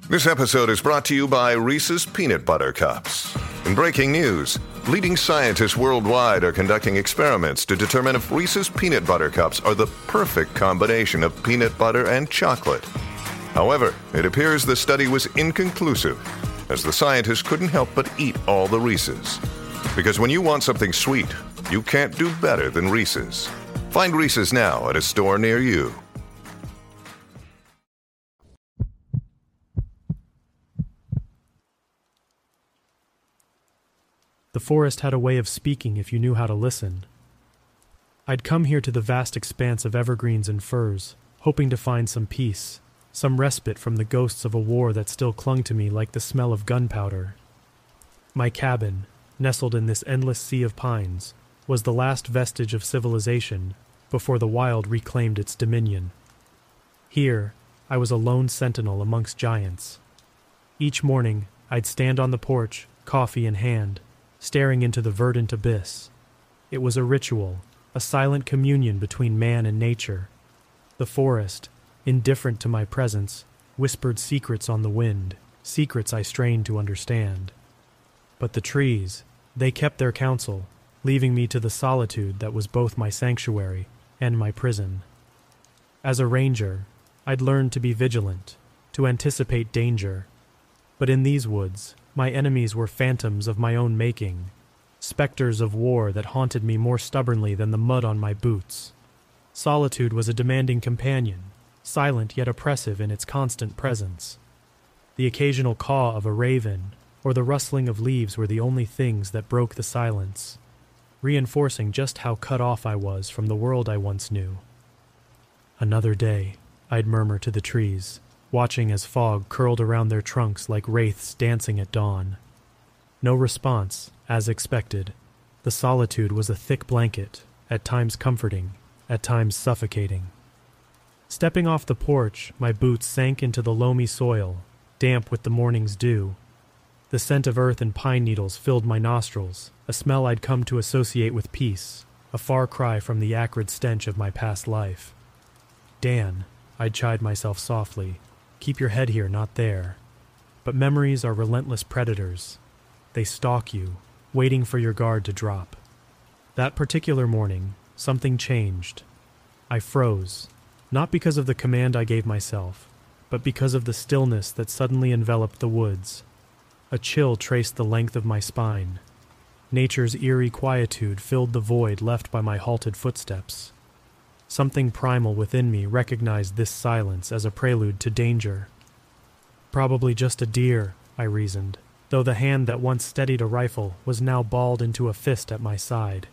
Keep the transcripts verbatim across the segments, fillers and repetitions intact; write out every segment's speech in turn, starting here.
This episode is brought to you by Reese's Peanut Butter Cups. In breaking news, leading scientists worldwide are conducting experiments to determine if Reese's Peanut Butter Cups are the perfect combination of peanut butter and chocolate. However, it appears the study was inconclusive, as the scientists couldn't help but eat all the Reese's. Because when you want something sweet, you can't do better than Reese's. Find Reese's now at a store near you. The forest had a way of speaking if you knew how to listen. I'd come here to the vast expanse of evergreens and firs, hoping to find some peace, some respite from the ghosts of a war that still clung to me like the smell of gunpowder. My cabin, nestled in this endless sea of pines, was the last vestige of civilization before the wild reclaimed its dominion. Here, I was a lone sentinel amongst giants. Each morning, I'd stand on the porch, coffee in hand, staring into the verdant abyss. It was a ritual, a silent communion between man and nature. The forest, indifferent to my presence, whispered secrets on the wind, secrets I strained to understand. But the trees, they kept their counsel, leaving me to the solitude that was both my sanctuary and my prison. As a ranger, I'd learned to be vigilant, to anticipate danger. But in these woods, my enemies were phantoms of my own making, specters of war that haunted me more stubbornly than the mud on my boots. Solitude was a demanding companion, silent yet oppressive in its constant presence. The occasional caw of a raven or the rustling of leaves were the only things that broke the silence, reinforcing just how cut off I was from the world I once knew. Another day, I'd murmur to the trees, watching as fog curled around their trunks like wraiths dancing at dawn. No response, as expected. The solitude was a thick blanket, at times comforting, at times suffocating. Stepping off the porch, my boots sank into the loamy soil, damp with the morning's dew. The scent of earth and pine needles filled my nostrils, a smell I'd come to associate with peace, a far cry from the acrid stench of my past life. Dan, I'd chide myself softly, keep your head here, not there. But memories are relentless predators. They stalk you, waiting for your guard to drop. That particular morning, something changed. I froze, not because of the command I gave myself, but because of the stillness that suddenly enveloped the woods. A chill traced the length of my spine. Nature's eerie quietude filled the void left by my halted footsteps. Something primal within me recognized this silence as a prelude to danger. Probably just a deer, I reasoned, though the hand that once steadied a rifle was now balled into a fist at my side.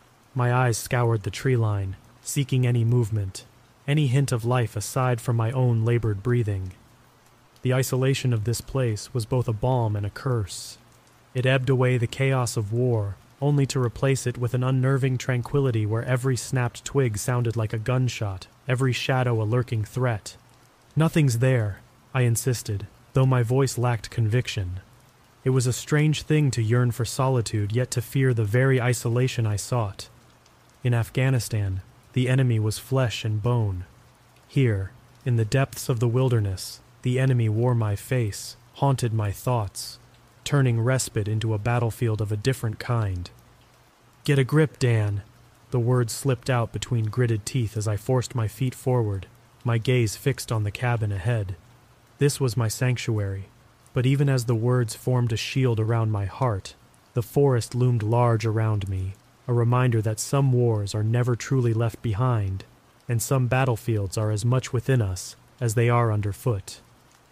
My eyes scoured the tree line, seeking any movement, any hint of life aside from my own labored breathing. The isolation of this place was both a balm and a curse. It ebbed away the chaos of war, only to replace it with an unnerving tranquility where every snapped twig sounded like a gunshot, every shadow a lurking threat. Nothing's there, I insisted, though my voice lacked conviction. It was a strange thing to yearn for solitude, yet to fear the very isolation I sought. In Afghanistan, the enemy was flesh and bone. Here, in the depths of the wilderness, the enemy wore my face, haunted my thoughts, turning respite into a battlefield of a different kind. Get a grip, Dan. The words slipped out between gritted teeth as I forced my feet forward, my gaze fixed on the cabin ahead. This was my sanctuary, but even as the words formed a shield around my heart, the forest loomed large around me, a reminder that some wars are never truly left behind, and some battlefields are as much within us as they are underfoot.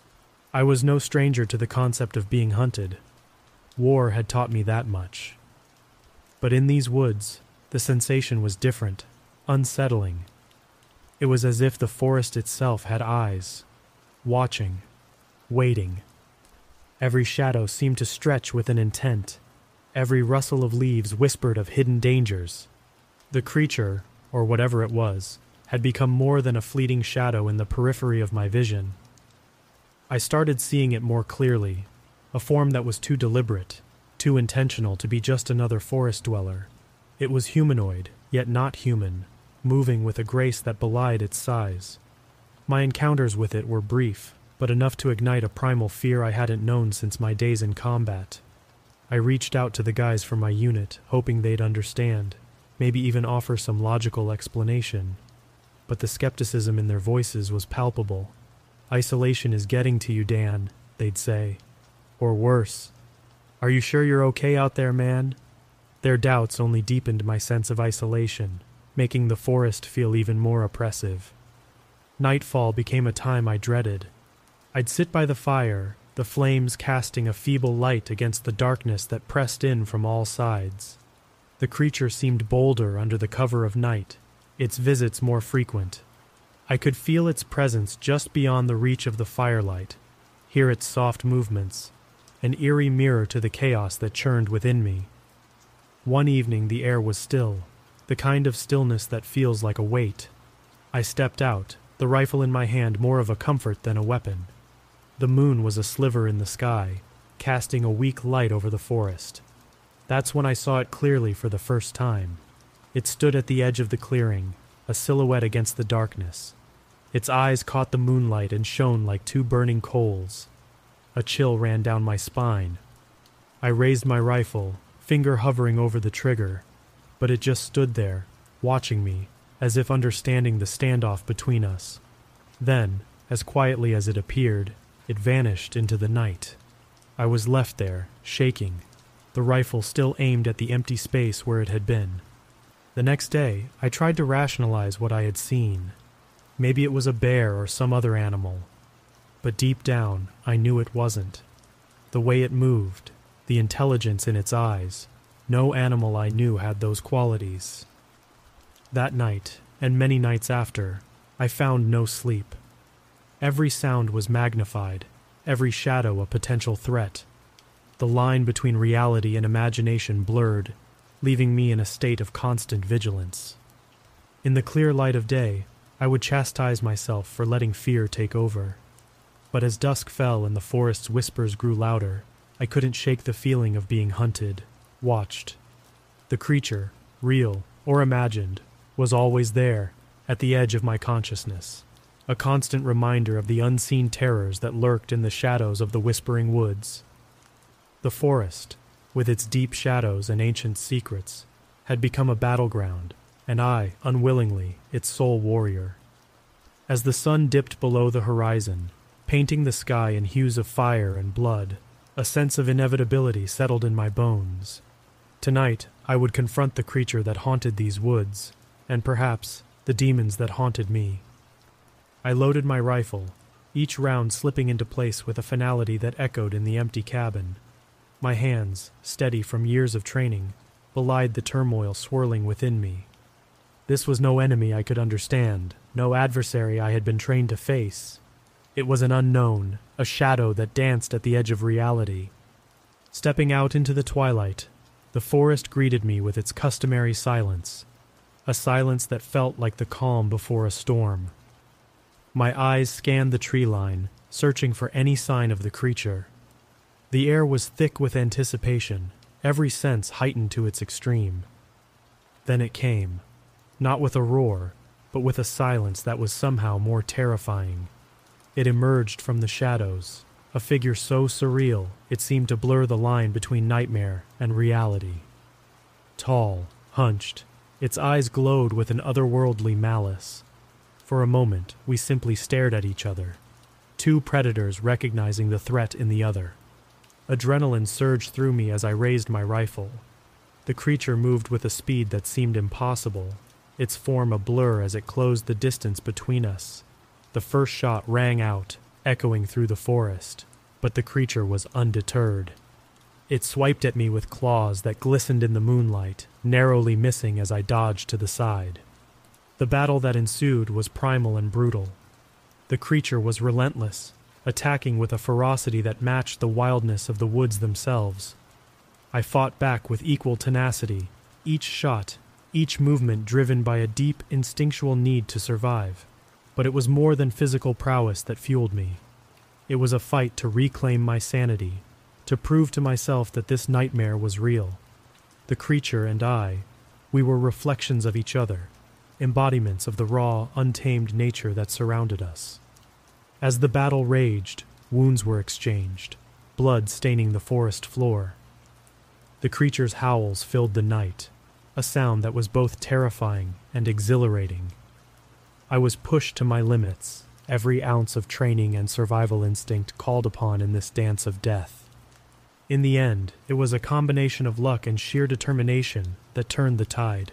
I was no stranger to the concept of being hunted. War had taught me that much. But in these woods, the sensation was different, unsettling. It was as if the forest itself had eyes, watching, waiting. Every shadow seemed to stretch with an intent. Every rustle of leaves whispered of hidden dangers. The creature, or whatever it was, had become more than a fleeting shadow in the periphery of my vision. I started seeing it more clearly, a form that was too deliberate, too intentional to be just another forest dweller. It was humanoid, yet not human, moving with a grace that belied its size. My encounters with it were brief, but enough to ignite a primal fear I hadn't known since my days in combat. I reached out to the guys from my unit, hoping they'd understand, maybe even offer some logical explanation. But the skepticism in their voices was palpable. "Isolation is getting to you, Dan," they'd say. Or worse, "Are you sure you're okay out there, man?" Their doubts only deepened my sense of isolation, making the forest feel even more oppressive. Nightfall became a time I dreaded. I'd sit by the fire, the flames casting a feeble light against the darkness that pressed in from all sides. The creature seemed bolder under the cover of night, its visits more frequent. I could feel its presence just beyond the reach of the firelight, hear its soft movements, an eerie mirror to the chaos that churned within me. One evening the air was still, the kind of stillness that feels like a weight. I stepped out, the rifle in my hand more of a comfort than a weapon. The moon was a sliver in the sky, casting a weak light over the forest. That's when I saw it clearly for the first time. It stood at the edge of the clearing, a silhouette against the darkness. Its eyes caught the moonlight and shone like two burning coals. A chill ran down my spine. I raised my rifle, finger hovering over the trigger, but it just stood there, watching me, as if understanding the standoff between us. Then, as quietly as it appeared, it vanished into the night. I was left there, shaking, the rifle still aimed at the empty space where it had been. The next day, I tried to rationalize what I had seen. Maybe it was a bear or some other animal. But deep down, I knew it wasn't. The way it moved, the intelligence in its eyes, no animal I knew had those qualities. That night, and many nights after, I found no sleep. Every sound was magnified, every shadow a potential threat. The line between reality and imagination blurred, leaving me in a state of constant vigilance. In the clear light of day, I would chastise myself for letting fear take over. But as dusk fell and the forest's whispers grew louder, I couldn't shake the feeling of being hunted, watched. The creature, real or imagined, was always there, at the edge of my consciousness, a constant reminder of the unseen terrors that lurked in the shadows of the whispering woods. The forest, with its deep shadows and ancient secrets, had become a battleground, and I, unwillingly, its sole warrior. As the sun dipped below the horizon, painting the sky in hues of fire and blood, a sense of inevitability settled in my bones. Tonight, I would confront the creature that haunted these woods, and perhaps the demons that haunted me. I loaded my rifle, each round slipping into place with a finality that echoed in the empty cabin. My hands, steady from years of training, belied the turmoil swirling within me. This was no enemy I could understand, no adversary I had been trained to face. It was an unknown, a shadow that danced at the edge of reality. Stepping out into the twilight, the forest greeted me with its customary silence, a silence that felt like the calm before a storm. My eyes scanned the tree line, searching for any sign of the creature. The air was thick with anticipation, every sense heightened to its extreme. Then it came, not with a roar, but with a silence that was somehow more terrifying. It emerged from the shadows, a figure so surreal it seemed to blur the line between nightmare and reality. Tall, hunched, its eyes glowed with an otherworldly malice. For a moment, we simply stared at each other, two predators recognizing the threat in the other. Adrenaline surged through me as I raised my rifle. The creature moved with a speed that seemed impossible, its form a blur as it closed the distance between us. The first shot rang out, echoing through the forest, but the creature was undeterred. It swiped at me with claws that glistened in the moonlight, narrowly missing as I dodged to the side. The battle that ensued was primal and brutal. The creature was relentless, attacking with a ferocity that matched the wildness of the woods themselves. I fought back with equal tenacity, each shot, each movement driven by a deep, instinctual need to survive. But it was more than physical prowess that fueled me. It was a fight to reclaim my sanity, to prove to myself that this nightmare was real. The creature and I, we were reflections of each other, embodiments of the raw, untamed nature that surrounded us. As the battle raged, wounds were exchanged, blood staining the forest floor. The creature's howls filled the night, a sound that was both terrifying and exhilarating. I was pushed to my limits, every ounce of training and survival instinct called upon in this dance of death. In the end, it was a combination of luck and sheer determination that turned the tide.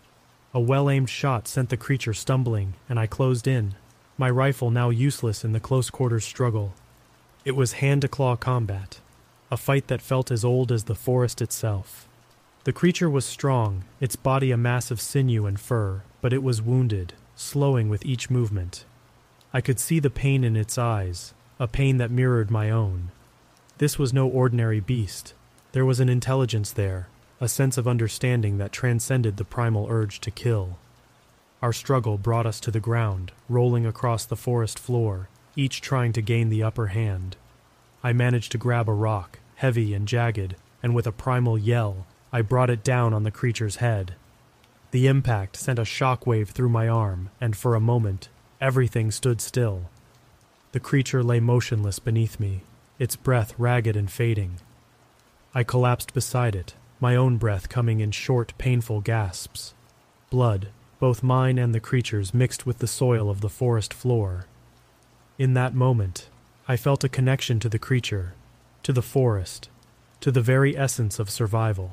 A well-aimed shot sent the creature stumbling, and I closed in, my rifle now useless in the close-quarters struggle. It was hand-to-claw combat, a fight that felt as old as the forest itself. The creature was strong, its body a mass of sinew and fur, but it was wounded, slowing with each movement. I could see the pain in its eyes, a pain that mirrored my own. This was no ordinary beast. There was an intelligence there, a sense of understanding that transcended the primal urge to kill. Our struggle brought us to the ground, rolling across the forest floor, each trying to gain the upper hand. I managed to grab a rock, heavy and jagged, and with a primal yell, I brought it down on the creature's head. The impact sent a shockwave through my arm, and for a moment, everything stood still. The creature lay motionless beneath me, its breath ragged and fading. I collapsed beside it, my own breath coming in short, painful gasps. Blood, both mine and the creature's, mixed with the soil of the forest floor. In that moment, I felt a connection to the creature, to the forest, to the very essence of survival.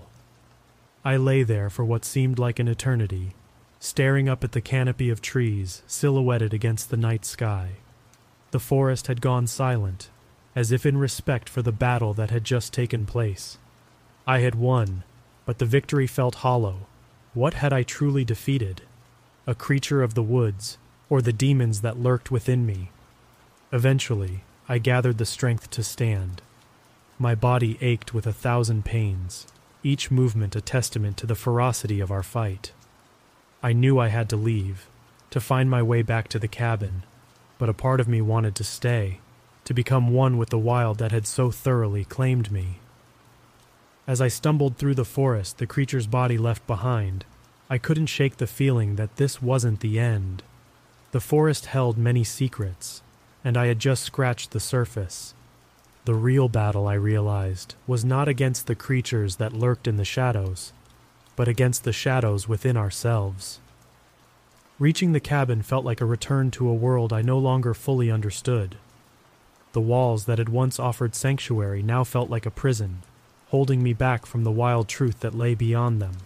I lay there for what seemed like an eternity, staring up at the canopy of trees silhouetted against the night sky. The forest had gone silent, as if in respect for the battle that had just taken place. I had won, but the victory felt hollow. What had I truly defeated? A creature of the woods, or the demons that lurked within me? Eventually, I gathered the strength to stand. My body ached with a thousand pains, each movement a testament to the ferocity of our fight. I knew I had to leave, to find my way back to the cabin, but a part of me wanted to stay, to become one with the wild that had so thoroughly claimed me. As I stumbled through the forest the creature's body left behind, I couldn't shake the feeling that this wasn't the end. The forest held many secrets, and I had just scratched the surface. The real battle, I realized, was not against the creatures that lurked in the shadows, but against the shadows within ourselves. Reaching the cabin felt like a return to a world I no longer fully understood. The walls that had once offered sanctuary now felt like a prison, holding me back from the wild truth that lay beyond them.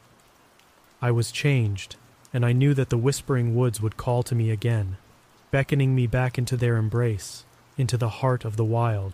I was changed, and I knew that the whispering woods would call to me again, beckoning me back into their embrace, into the heart of the wild.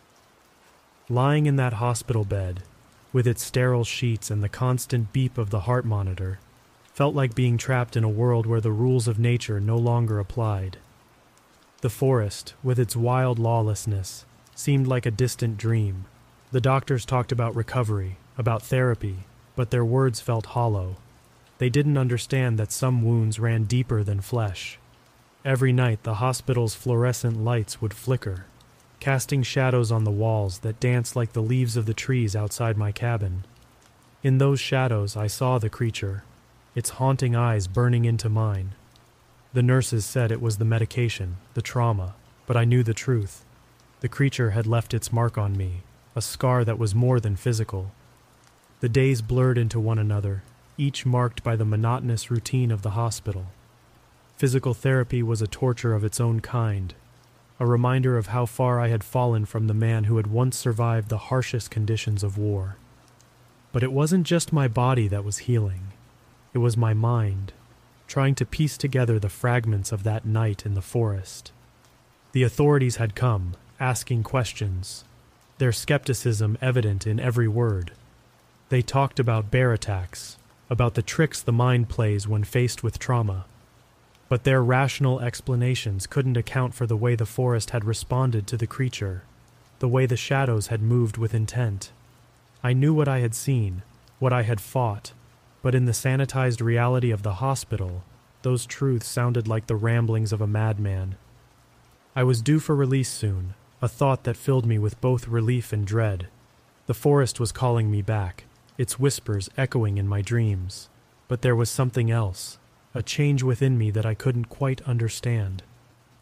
Lying in that hospital bed, with its sterile sheets and the constant beep of the heart monitor, felt like being trapped in a world where the rules of nature no longer applied. The forest, with its wild lawlessness, seemed like a distant dream. The doctors talked about recovery, about therapy, but their words felt hollow. They didn't understand that some wounds ran deeper than flesh. Every night the hospital's fluorescent lights would flicker, casting shadows on the walls that danced like the leaves of the trees outside my cabin. In those shadows I saw the creature, its haunting eyes burning into mine. The nurses said it was the medication, the trauma, but I knew the truth. The creature had left its mark on me, a scar that was more than physical. The days blurred into one another, each marked by the monotonous routine of the hospital. Physical therapy was a torture of its own kind, a reminder of how far I had fallen from the man who had once survived the harshest conditions of war. But it wasn't just my body that was healing. It was my mind, trying to piece together the fragments of that night in the forest. The authorities had come, asking questions, their skepticism evident in every word. They talked about bear attacks, about the tricks the mind plays when faced with trauma. But their rational explanations couldn't account for the way the forest had responded to the creature, the way the shadows had moved with intent. I knew what I had seen, what I had fought, but in the sanitized reality of the hospital, those truths sounded like the ramblings of a madman. I was due for release soon, a thought that filled me with both relief and dread. The forest was calling me back, its whispers echoing in my dreams. But there was something else, a change within me that I couldn't quite understand.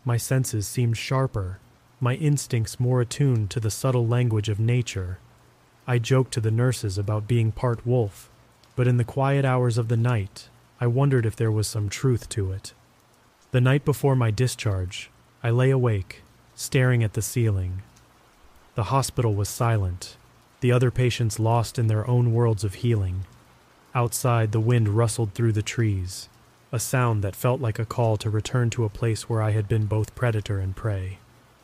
My senses seemed sharper, my instincts more attuned to the subtle language of nature. I joked to the nurses about being part wolf, but in the quiet hours of the night, I wondered if there was some truth to it. The night before my discharge, I lay awake, staring at the ceiling. The hospital was silent, the other patients lost in their own worlds of healing. Outside, the wind rustled through the trees, a sound that felt like a call to return to a place where I had been both predator and prey.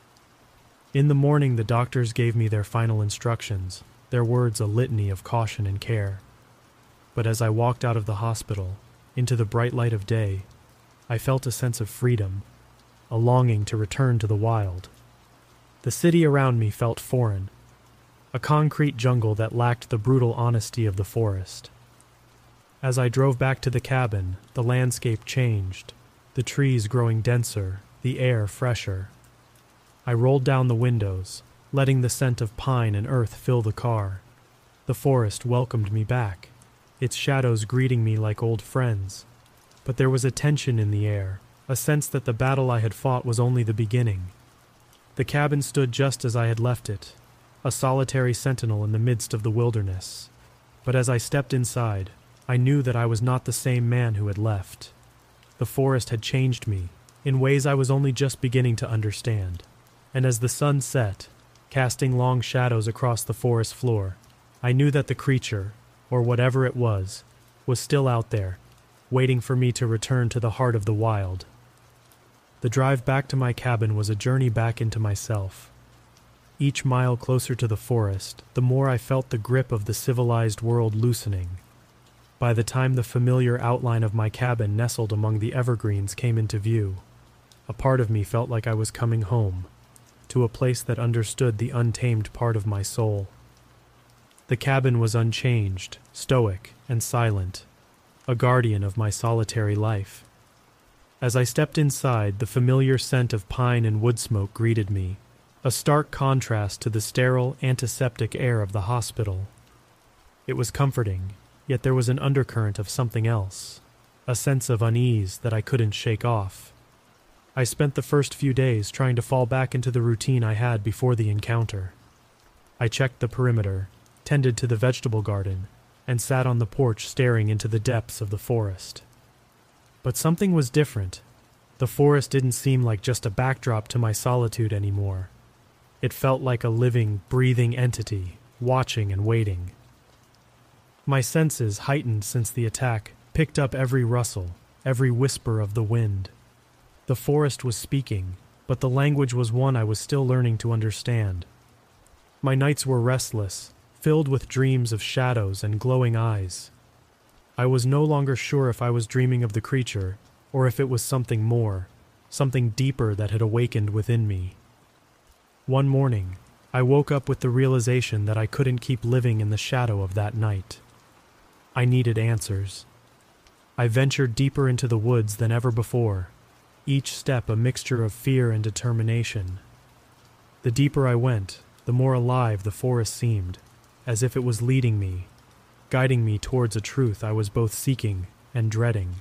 In the morning, the doctors gave me their final instructions, their words a litany of caution and care. But as I walked out of the hospital, into the bright light of day, I felt a sense of freedom, a longing to return to the wild. The city around me felt foreign, a concrete jungle that lacked the brutal honesty of the forest. As I drove back to the cabin, the landscape changed, the trees growing denser, the air fresher. I rolled down the windows, letting the scent of pine and earth fill the car. The forest welcomed me back, its shadows greeting me like old friends. But there was a tension in the air, a sense that the battle I had fought was only the beginning. The cabin stood just as I had left it, a solitary sentinel in the midst of the wilderness. But as I stepped inside, I knew that I was not the same man who had left. The forest had changed me, in ways I was only just beginning to understand. And as the sun set, casting long shadows across the forest floor, I knew that the creature, or whatever it was, was still out there, waiting for me to return to the heart of the wild. The drive back to my cabin was a journey back into myself. Each mile closer to the forest, the more I felt the grip of the civilized world loosening. By the time the familiar outline of my cabin nestled among the evergreens came into view, a part of me felt like I was coming home, to a place that understood the untamed part of my soul. The cabin was unchanged, stoic, and silent, a guardian of my solitary life. As I stepped inside, the familiar scent of pine and wood smoke greeted me, a stark contrast to the sterile, antiseptic air of the hospital. It was comforting, yet there was an undercurrent of something else, a sense of unease that I couldn't shake off. I spent the first few days trying to fall back into the routine I had before the encounter. I checked the perimeter, tended to the vegetable garden, and sat on the porch staring into the depths of the forest. But something was different. The forest didn't seem like just a backdrop to my solitude anymore. It felt like a living, breathing entity, watching and waiting. My senses, heightened since the attack, picked up every rustle, every whisper of the wind. The forest was speaking, but the language was one I was still learning to understand. My nights were restless, filled with dreams of shadows and glowing eyes. I was no longer sure if I was dreaming of the creature, or if it was something more, something deeper that had awakened within me. One morning, I woke up with the realization that I couldn't keep living in the shadow of that night. I needed answers. I ventured deeper into the woods than ever before, each step a mixture of fear and determination. The deeper I went, the more alive the forest seemed, as if it was leading me, guiding me towards a truth I was both seeking and dreading.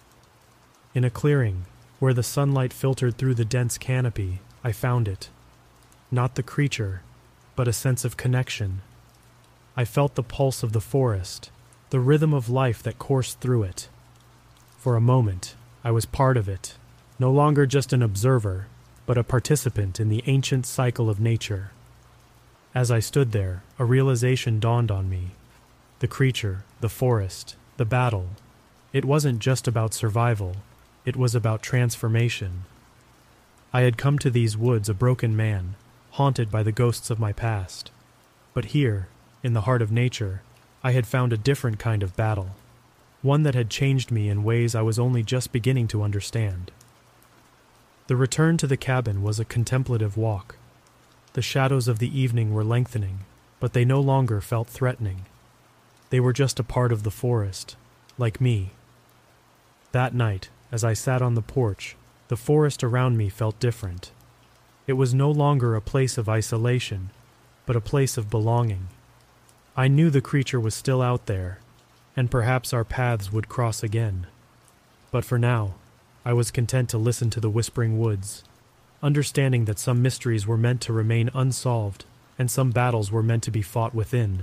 In a clearing, where the sunlight filtered through the dense canopy, I found it. Not the creature, but a sense of connection. I felt the pulse of the forest, the rhythm of life that coursed through it. For a moment, I was part of it, no longer just an observer, but a participant in the ancient cycle of nature. As I stood there, a realization dawned on me. The creature, the forest, the battle. It wasn't just about survival, it was about transformation. I had come to these woods a broken man, haunted by the ghosts of my past. But here, in the heart of nature, I had found a different kind of battle, one that had changed me in ways I was only just beginning to understand. The return to the cabin was a contemplative walk. The shadows of the evening were lengthening, but they no longer felt threatening. They were just a part of the forest, like me. That night, as I sat on the porch, the forest around me felt different. It was no longer a place of isolation, but a place of belonging. I knew the creature was still out there, and perhaps our paths would cross again. But for now, I was content to listen to the whispering woods, understanding that some mysteries were meant to remain unsolved and some battles were meant to be fought within.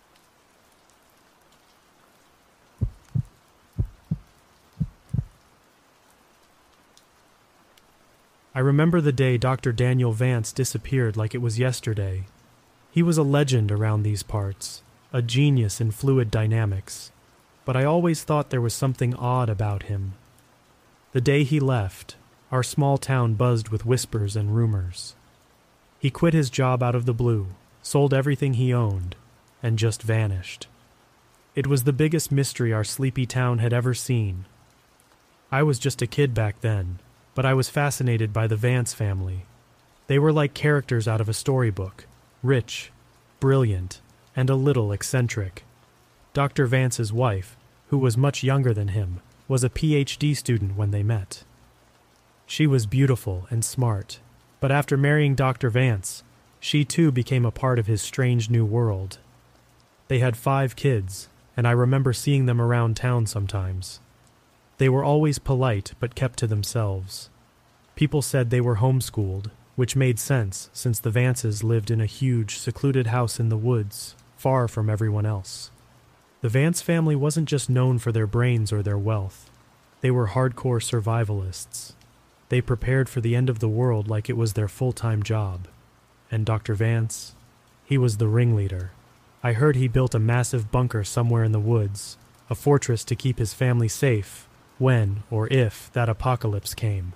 I remember the day Doctor Daniel Vance disappeared like it was yesterday. He was a legend around these parts, a genius in fluid dynamics, but I always thought there was something odd about him. The day he left, our small town buzzed with whispers and rumors. He quit his job out of the blue, sold everything he owned, and just vanished. It was the biggest mystery our sleepy town had ever seen. I was just a kid back then, but I was fascinated by the Vance family. They were like characters out of a storybook, rich, brilliant, and a little eccentric. Doctor Vance's wife, who was much younger than him, was a P H D student when they met. She was beautiful and smart, but after marrying Doctor Vance, she too became a part of his strange new world. They had five kids, and I remember seeing them around town sometimes. They were always polite but kept to themselves. People said they were homeschooled, which made sense since the Vances lived in a huge, secluded house in the woods, far from everyone else. The Vance family wasn't just known for their brains or their wealth. They were hardcore survivalists. They prepared for the end of the world like it was their full-time job. And Doctor Vance, he was the ringleader. I heard he built a massive bunker somewhere in the woods, a fortress to keep his family safe when, or if, that apocalypse came.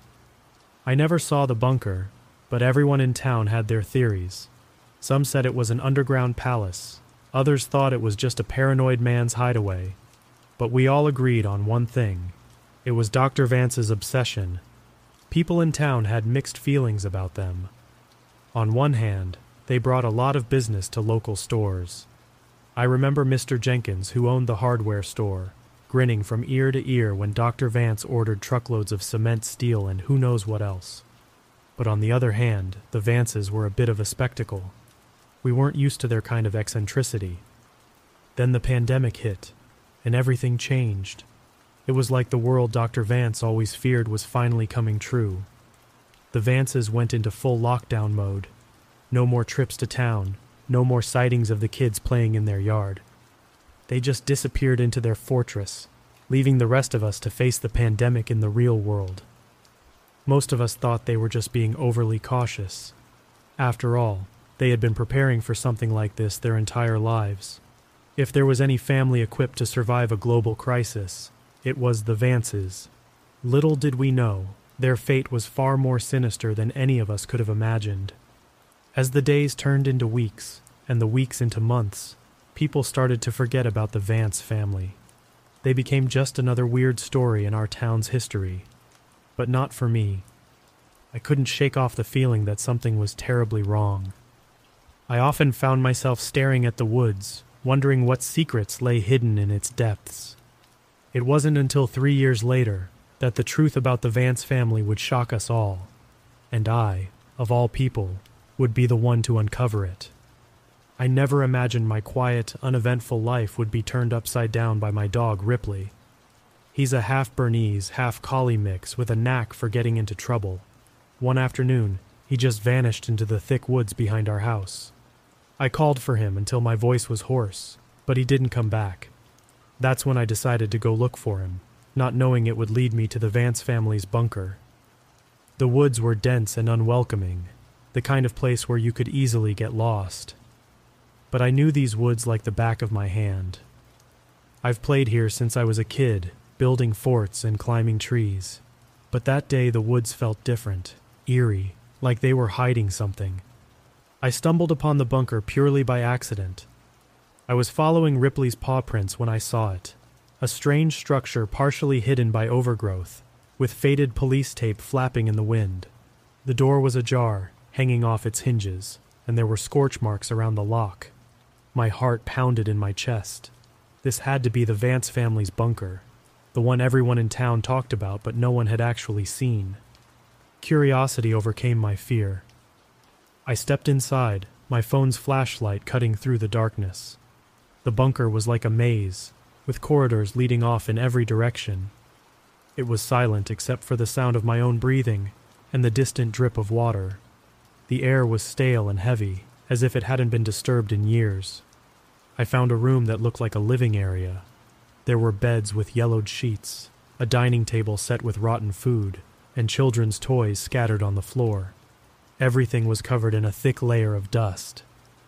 I never saw the bunker, but everyone in town had their theories. Some said it was an underground palace, others thought it was just a paranoid man's hideaway. But we all agreed on one thing. It was Doctor Vance's obsession. People in town had mixed feelings about them. On one hand, they brought a lot of business to local stores. I remember Mister Jenkins, who owned the hardware store, grinning from ear to ear when Doctor Vance ordered truckloads of cement, steel, and who knows what else. But on the other hand, the Vances were a bit of a spectacle. We weren't used to their kind of eccentricity. Then the pandemic hit, and everything changed. It was like the world Doctor Vance always feared was finally coming true. The Vances went into full lockdown mode. No more trips to town, no more sightings of the kids playing in their yard. They just disappeared into their fortress, leaving the rest of us to face the pandemic in the real world. Most of us thought they were just being overly cautious. After all, they had been preparing for something like this their entire lives. If there was any family equipped to survive a global crisis, it was the Vances. Little did we know, their fate was far more sinister than any of us could have imagined. As the days turned into weeks, and the weeks into months, people started to forget about the Vance family. They became just another weird story in our town's history. But not for me. I couldn't shake off the feeling that something was terribly wrong. I often found myself staring at the woods, wondering what secrets lay hidden in its depths. It wasn't until three years later that the truth about the Vance family would shock us all, and I, of all people, would be the one to uncover it. I never imagined my quiet, uneventful life would be turned upside down by my dog Ripley. He's a half-Bernese, half-collie mix with a knack for getting into trouble. One afternoon, he just vanished into the thick woods behind our house. I called for him until my voice was hoarse, but he didn't come back. That's when I decided to go look for him, not knowing it would lead me to the Vance family's bunker. The woods were dense and unwelcoming, the kind of place where you could easily get lost. But I knew these woods like the back of my hand. I've played here since I was a kid, building forts and climbing trees. But that day the woods felt different, eerie, like they were hiding something. I stumbled upon the bunker purely by accident. I was following Ripley's paw prints when I saw it, a strange structure partially hidden by overgrowth, with faded police tape flapping in the wind. The door was ajar, hanging off its hinges, and there were scorch marks around the lock. My heart pounded in my chest. This had to be the Vance family's bunker, the one everyone in town talked about but no one had actually seen. Curiosity overcame my fear. I stepped inside, my phone's flashlight cutting through the darkness. The bunker was like a maze, with corridors leading off in every direction. It was silent except for the sound of my own breathing, and the distant drip of water. The air was stale and heavy, as if it hadn't been disturbed in years. I found a room that looked like a living area. There were beds with yellowed sheets, a dining table set with rotten food, and children's toys scattered on the floor. Everything was covered in a thick layer of dust.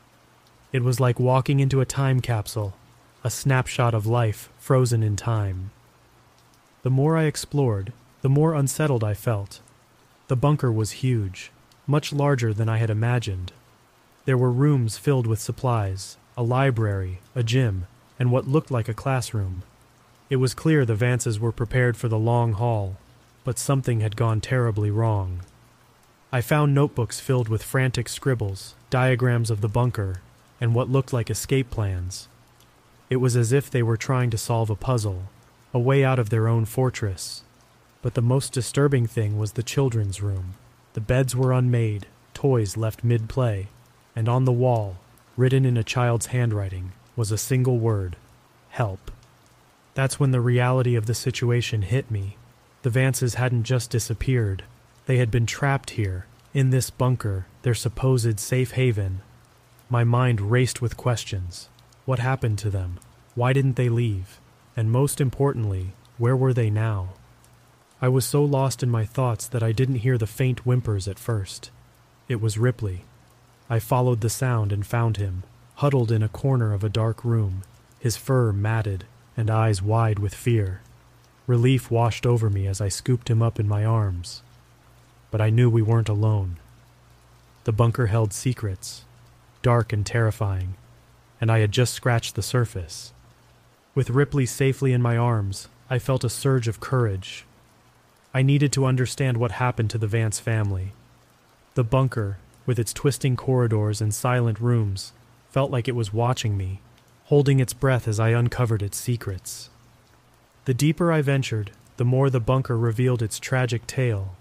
It was like walking into a time capsule, a snapshot of life frozen in time. The more I explored, the more unsettled I felt. The bunker was huge, much larger than I had imagined. There were rooms filled with supplies, a library, a gym, and what looked like a classroom. It was clear the Vances were prepared for the long haul, but something had gone terribly wrong. I found notebooks filled with frantic scribbles, diagrams of the bunker, and what looked like escape plans. It was as if they were trying to solve a puzzle, a way out of their own fortress. But the most disturbing thing was the children's room. The beds were unmade, toys left mid-play, and on the wall, written in a child's handwriting, was a single word: help. That's when the reality of the situation hit me. The Vances hadn't just disappeared. They had been trapped here, in this bunker, their supposed safe haven. My mind raced with questions. What happened to them? Why didn't they leave? And most importantly, where were they now? I was so lost in my thoughts that I didn't hear the faint whimpers at first. It was Ripley. I followed the sound and found him, huddled in a corner of a dark room, his fur matted and eyes wide with fear. Relief washed over me as I scooped him up in my arms. But I knew we weren't alone. The bunker held secrets, dark and terrifying, and I had just scratched the surface. With Ripley safely in my arms, I felt a surge of courage. I needed to understand what happened to the Vance family. The bunker, with its twisting corridors and silent rooms, felt like it was watching me, holding its breath as I uncovered its secrets. The deeper I ventured, the more the bunker revealed its tragic tale.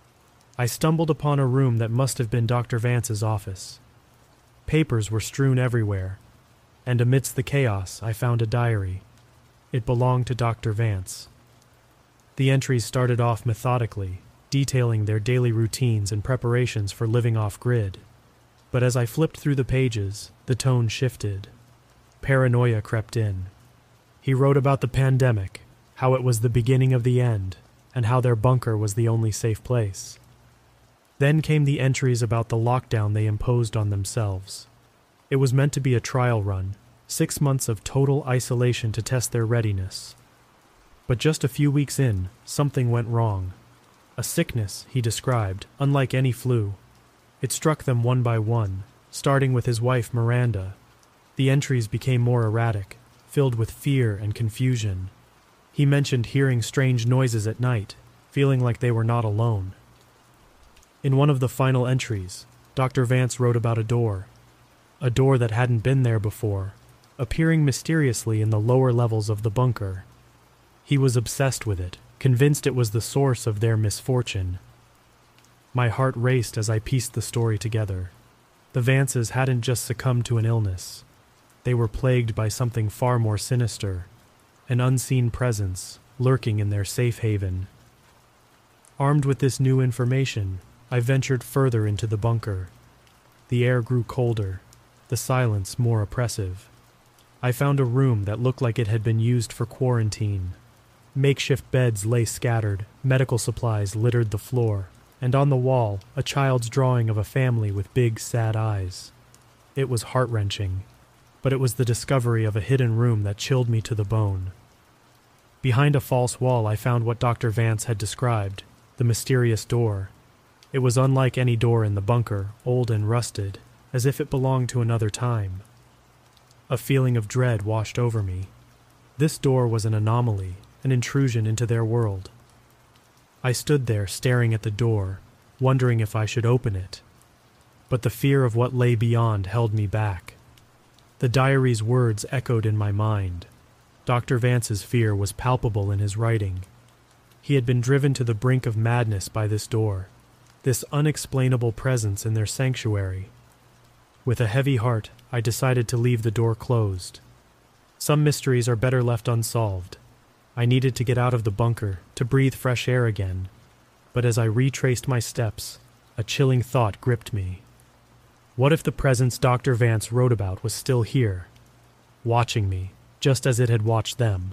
I stumbled upon a room that must have been Doctor Vance's office. Papers were strewn everywhere, and amidst the chaos I found a diary. It belonged to Doctor Vance. The entries started off methodically, detailing their daily routines and preparations for living off-grid. But as I flipped through the pages, the tone shifted. Paranoia crept in. He wrote about the pandemic, how it was the beginning of the end, and how their bunker was the only safe place. Then came the entries about the lockdown they imposed on themselves. It was meant to be a trial run, six months of total isolation to test their readiness. But just a few weeks in, something went wrong. A sickness, he described, unlike any flu. It struck them one by one, starting with his wife Miranda. The entries became more erratic, filled with fear and confusion. He mentioned hearing strange noises at night, feeling like they were not alone. In one of the final entries, Doctor Vance wrote about a door. A door that hadn't been there before, appearing mysteriously in the lower levels of the bunker. He was obsessed with it, convinced it was the source of their misfortune. My heart raced as I pieced the story together. The Vances hadn't just succumbed to an illness. They were plagued by something far more sinister, an unseen presence lurking in their safe haven. Armed with this new information, I ventured further into the bunker. The air grew colder, the silence more oppressive. I found a room that looked like it had been used for quarantine. Makeshift beds lay scattered, medical supplies littered the floor, and on the wall, a child's drawing of a family with big, sad eyes. It was heart-wrenching, but it was the discovery of a hidden room that chilled me to the bone. Behind a false wall, I found what Doctor Vance had described, the mysterious door. It was unlike any door in the bunker, old and rusted, as if it belonged to another time. A feeling of dread washed over me. This door was an anomaly, an intrusion into their world. I stood there staring at the door, wondering if I should open it. But the fear of what lay beyond held me back. The diary's words echoed in my mind. Doctor Vance's fear was palpable in his writing. He had been driven to the brink of madness by this door, this unexplainable presence in their sanctuary. With a heavy heart, I decided to leave the door closed. Some mysteries are better left unsolved. I needed to get out of the bunker, to breathe fresh air again. but as I retraced my steps, a chilling thought gripped me. What if the presence Doctor Vance wrote about was still here, watching me, just as it had watched them?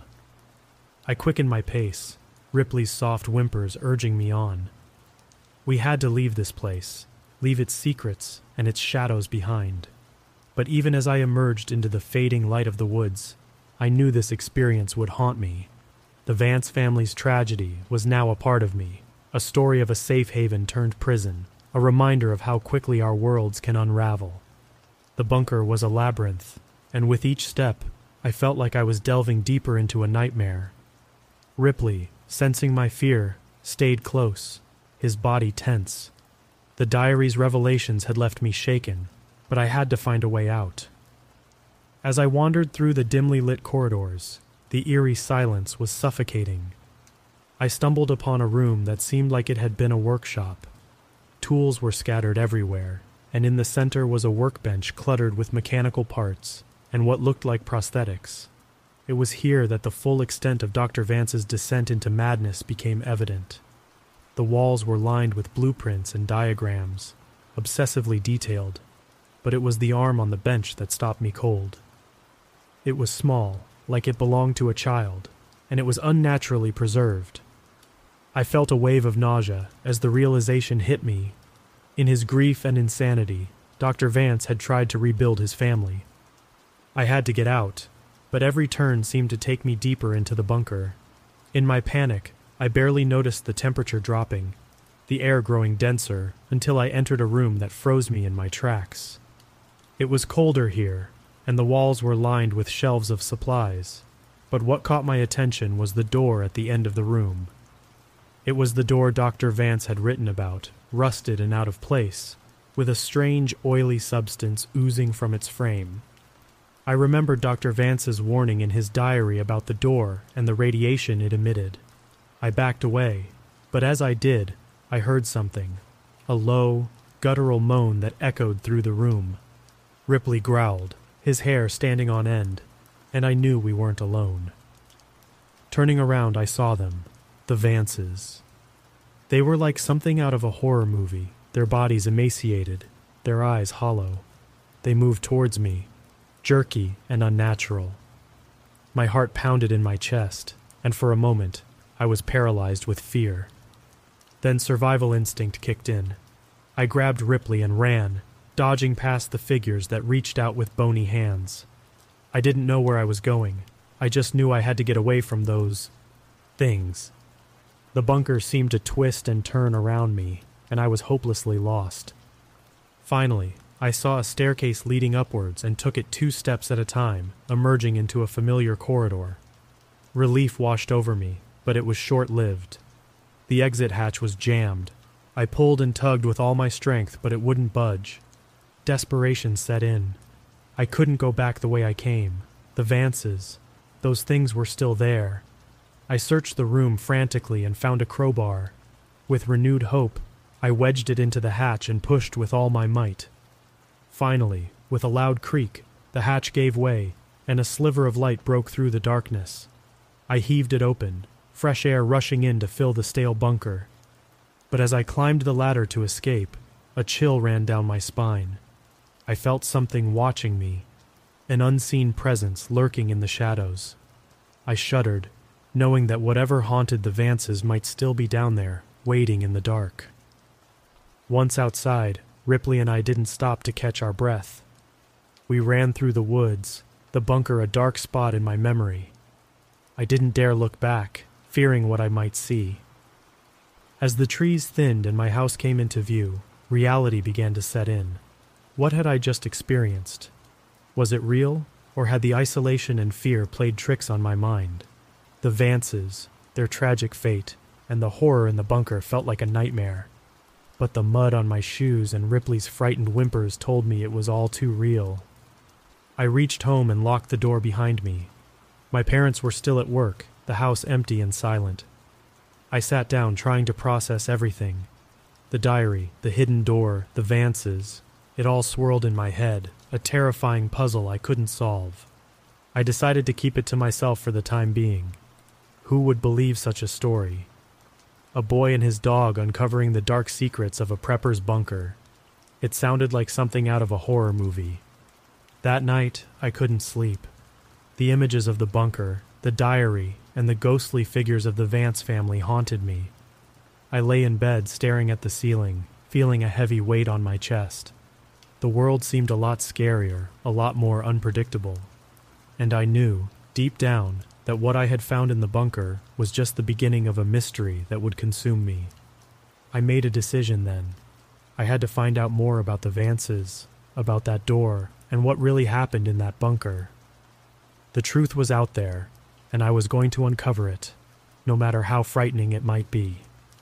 I quickened my pace, Ripley's soft whimpers urging me on. We had to leave this place, leave its secrets and its shadows behind. But even as I emerged into the fading light of the woods, I knew this experience would haunt me. The Vance family's tragedy was now a part of me, a story of a safe haven turned prison, a reminder of how quickly our worlds can unravel. The bunker was a labyrinth, and with each step, I felt like I was delving deeper into a nightmare. Ripley, sensing my fear, stayed close, his body tense. The diary's revelations had left me shaken, but I had to find a way out. As I wandered through the dimly lit corridors, the eerie silence was suffocating. I stumbled upon a room that seemed like it had been a workshop. Tools were scattered everywhere, and in the center was a workbench cluttered with mechanical parts and what looked like prosthetics. It was here that the full extent of Doctor Vance's descent into madness became evident. The walls were lined with blueprints and diagrams, obsessively detailed, but it was the arm on the bench that stopped me cold. It was small, like it belonged to a child, and it was unnaturally preserved. I felt a wave of nausea as the realization hit me. In his grief and insanity, Doctor Vance had tried to rebuild his family. I had to get out, but every turn seemed to take me deeper into the bunker. In my panic, I barely noticed the temperature dropping, the air growing denser, until I entered a room that froze me in my tracks. It was colder here, and the walls were lined with shelves of supplies, but what caught my attention was the door at the end of the room. It was the door Doctor Vance had written about, rusted and out of place, with a strange oily substance oozing from its frame. I remembered Doctor Vance's warning in his diary about the door and the radiation it emitted. I backed away, but as I did, I heard something, a low, guttural moan that echoed through the room. Ripley growled, his hair standing on end, and I knew we weren't alone. Turning around, I saw them, the Vances. They were like something out of a horror movie, their bodies emaciated, their eyes hollow. They moved towards me, jerky and unnatural. My heart pounded in my chest, and for a moment, I was paralyzed with fear. Then survival instinct kicked in. I grabbed Ripley and ran, dodging past the figures that reached out with bony hands. I didn't know where I was going. I just knew I had to get away from those things. The bunker seemed to twist and turn around me, and I was hopelessly lost. Finally, I saw a staircase leading upwards and took it two steps at a time, emerging into a familiar corridor. Relief washed over me, but it was short-lived. The exit hatch was jammed. I pulled and tugged with all my strength, but it wouldn't budge. Desperation set in. I couldn't go back the way I came. The Vances, those things were still there. I searched the room frantically and found a crowbar. With renewed hope, I wedged it into the hatch and pushed with all my might. Finally, with a loud creak, the hatch gave way, and a sliver of light broke through the darkness. I heaved it open, fresh air rushing in to fill the stale bunker. But as I climbed the ladder to escape, a chill ran down my spine. I felt something watching me, an unseen presence lurking in the shadows. I shuddered, knowing that whatever haunted the Vances might still be down there, waiting in the dark. Once outside, Ripley and I didn't stop to catch our breath. We ran through the woods, the bunker a dark spot in my memory. I didn't dare look back, fearing what I might see. As the trees thinned and my house came into view, reality began to set in. What had I just experienced? Was it real, or had the isolation and fear played tricks on my mind? The Vances, their tragic fate, and the horror in the bunker felt like a nightmare. But the mud on my shoes and Ripley's frightened whimpers told me it was all too real. I reached home and locked the door behind me. My parents were still at work, the house empty and silent. I sat down trying to process everything. The diary, the hidden door, the Vances. It all swirled in my head, a terrifying puzzle I couldn't solve. I decided to keep it to myself for the time being. Who would believe such a story? a boy and his dog uncovering the dark secrets of a prepper's bunker. It sounded like something out of a horror movie. That night, I couldn't sleep. The images of the bunker, the diary, and the ghostly figures of the Vance family haunted me. I lay in bed staring at the ceiling, feeling a heavy weight on my chest. The world seemed a lot scarier, a lot more unpredictable. And I knew, deep down, that what I had found in the bunker was just the beginning of a mystery that would consume me. I made a decision then. I had to find out more about the Vances, about that door, and what really happened in that bunker. The truth was out there, and I was going to uncover it, no matter how frightening it might be.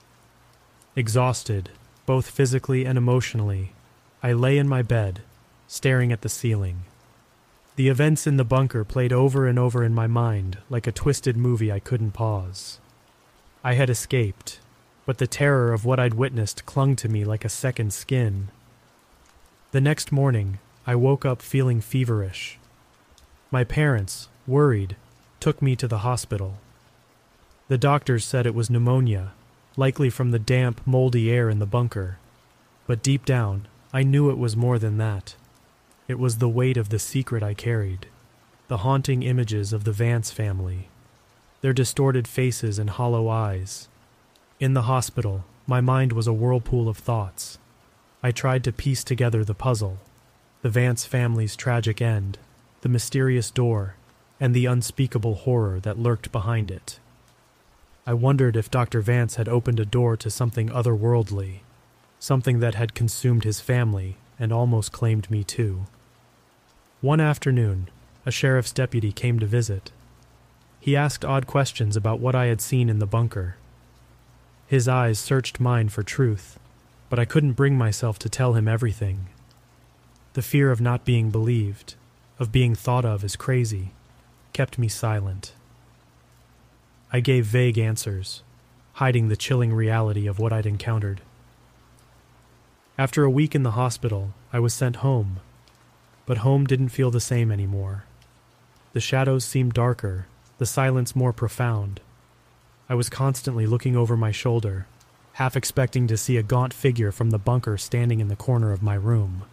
Exhausted, both physically and emotionally, I lay in my bed, staring at the ceiling. The events in the bunker played over and over in my mind like a twisted movie I couldn't pause. I had escaped, but the terror of what I'd witnessed clung to me like a second skin. The next morning, I woke up feeling feverish. My parents, worried, took me to the hospital. The doctors said it was pneumonia, likely from the damp, moldy air in the bunker. But deep down, I knew it was more than that. It was the weight of the secret I carried, the haunting images of the Vance family, their distorted faces and hollow eyes. In the hospital, my mind was a whirlpool of thoughts. I tried to piece together the puzzle, the Vance family's tragic end, the mysterious door, and the unspeakable horror that lurked behind it. I wondered if Doctor Vance had opened a door to something otherworldly, something that had consumed his family and almost claimed me too. One afternoon, a sheriff's deputy came to visit. He asked odd questions about what I had seen in the bunker. His eyes searched mine for truth, but I couldn't bring myself to tell him everything. The fear of not being believed, of being thought of as crazy, kept me silent. I gave vague answers, hiding the chilling reality of what I'd encountered. After a week in the hospital, I was sent home, but home didn't feel the same anymore. The shadows seemed darker, the silence more profound. I was constantly looking over my shoulder, half expecting to see a gaunt figure from the bunker standing in the corner of my room.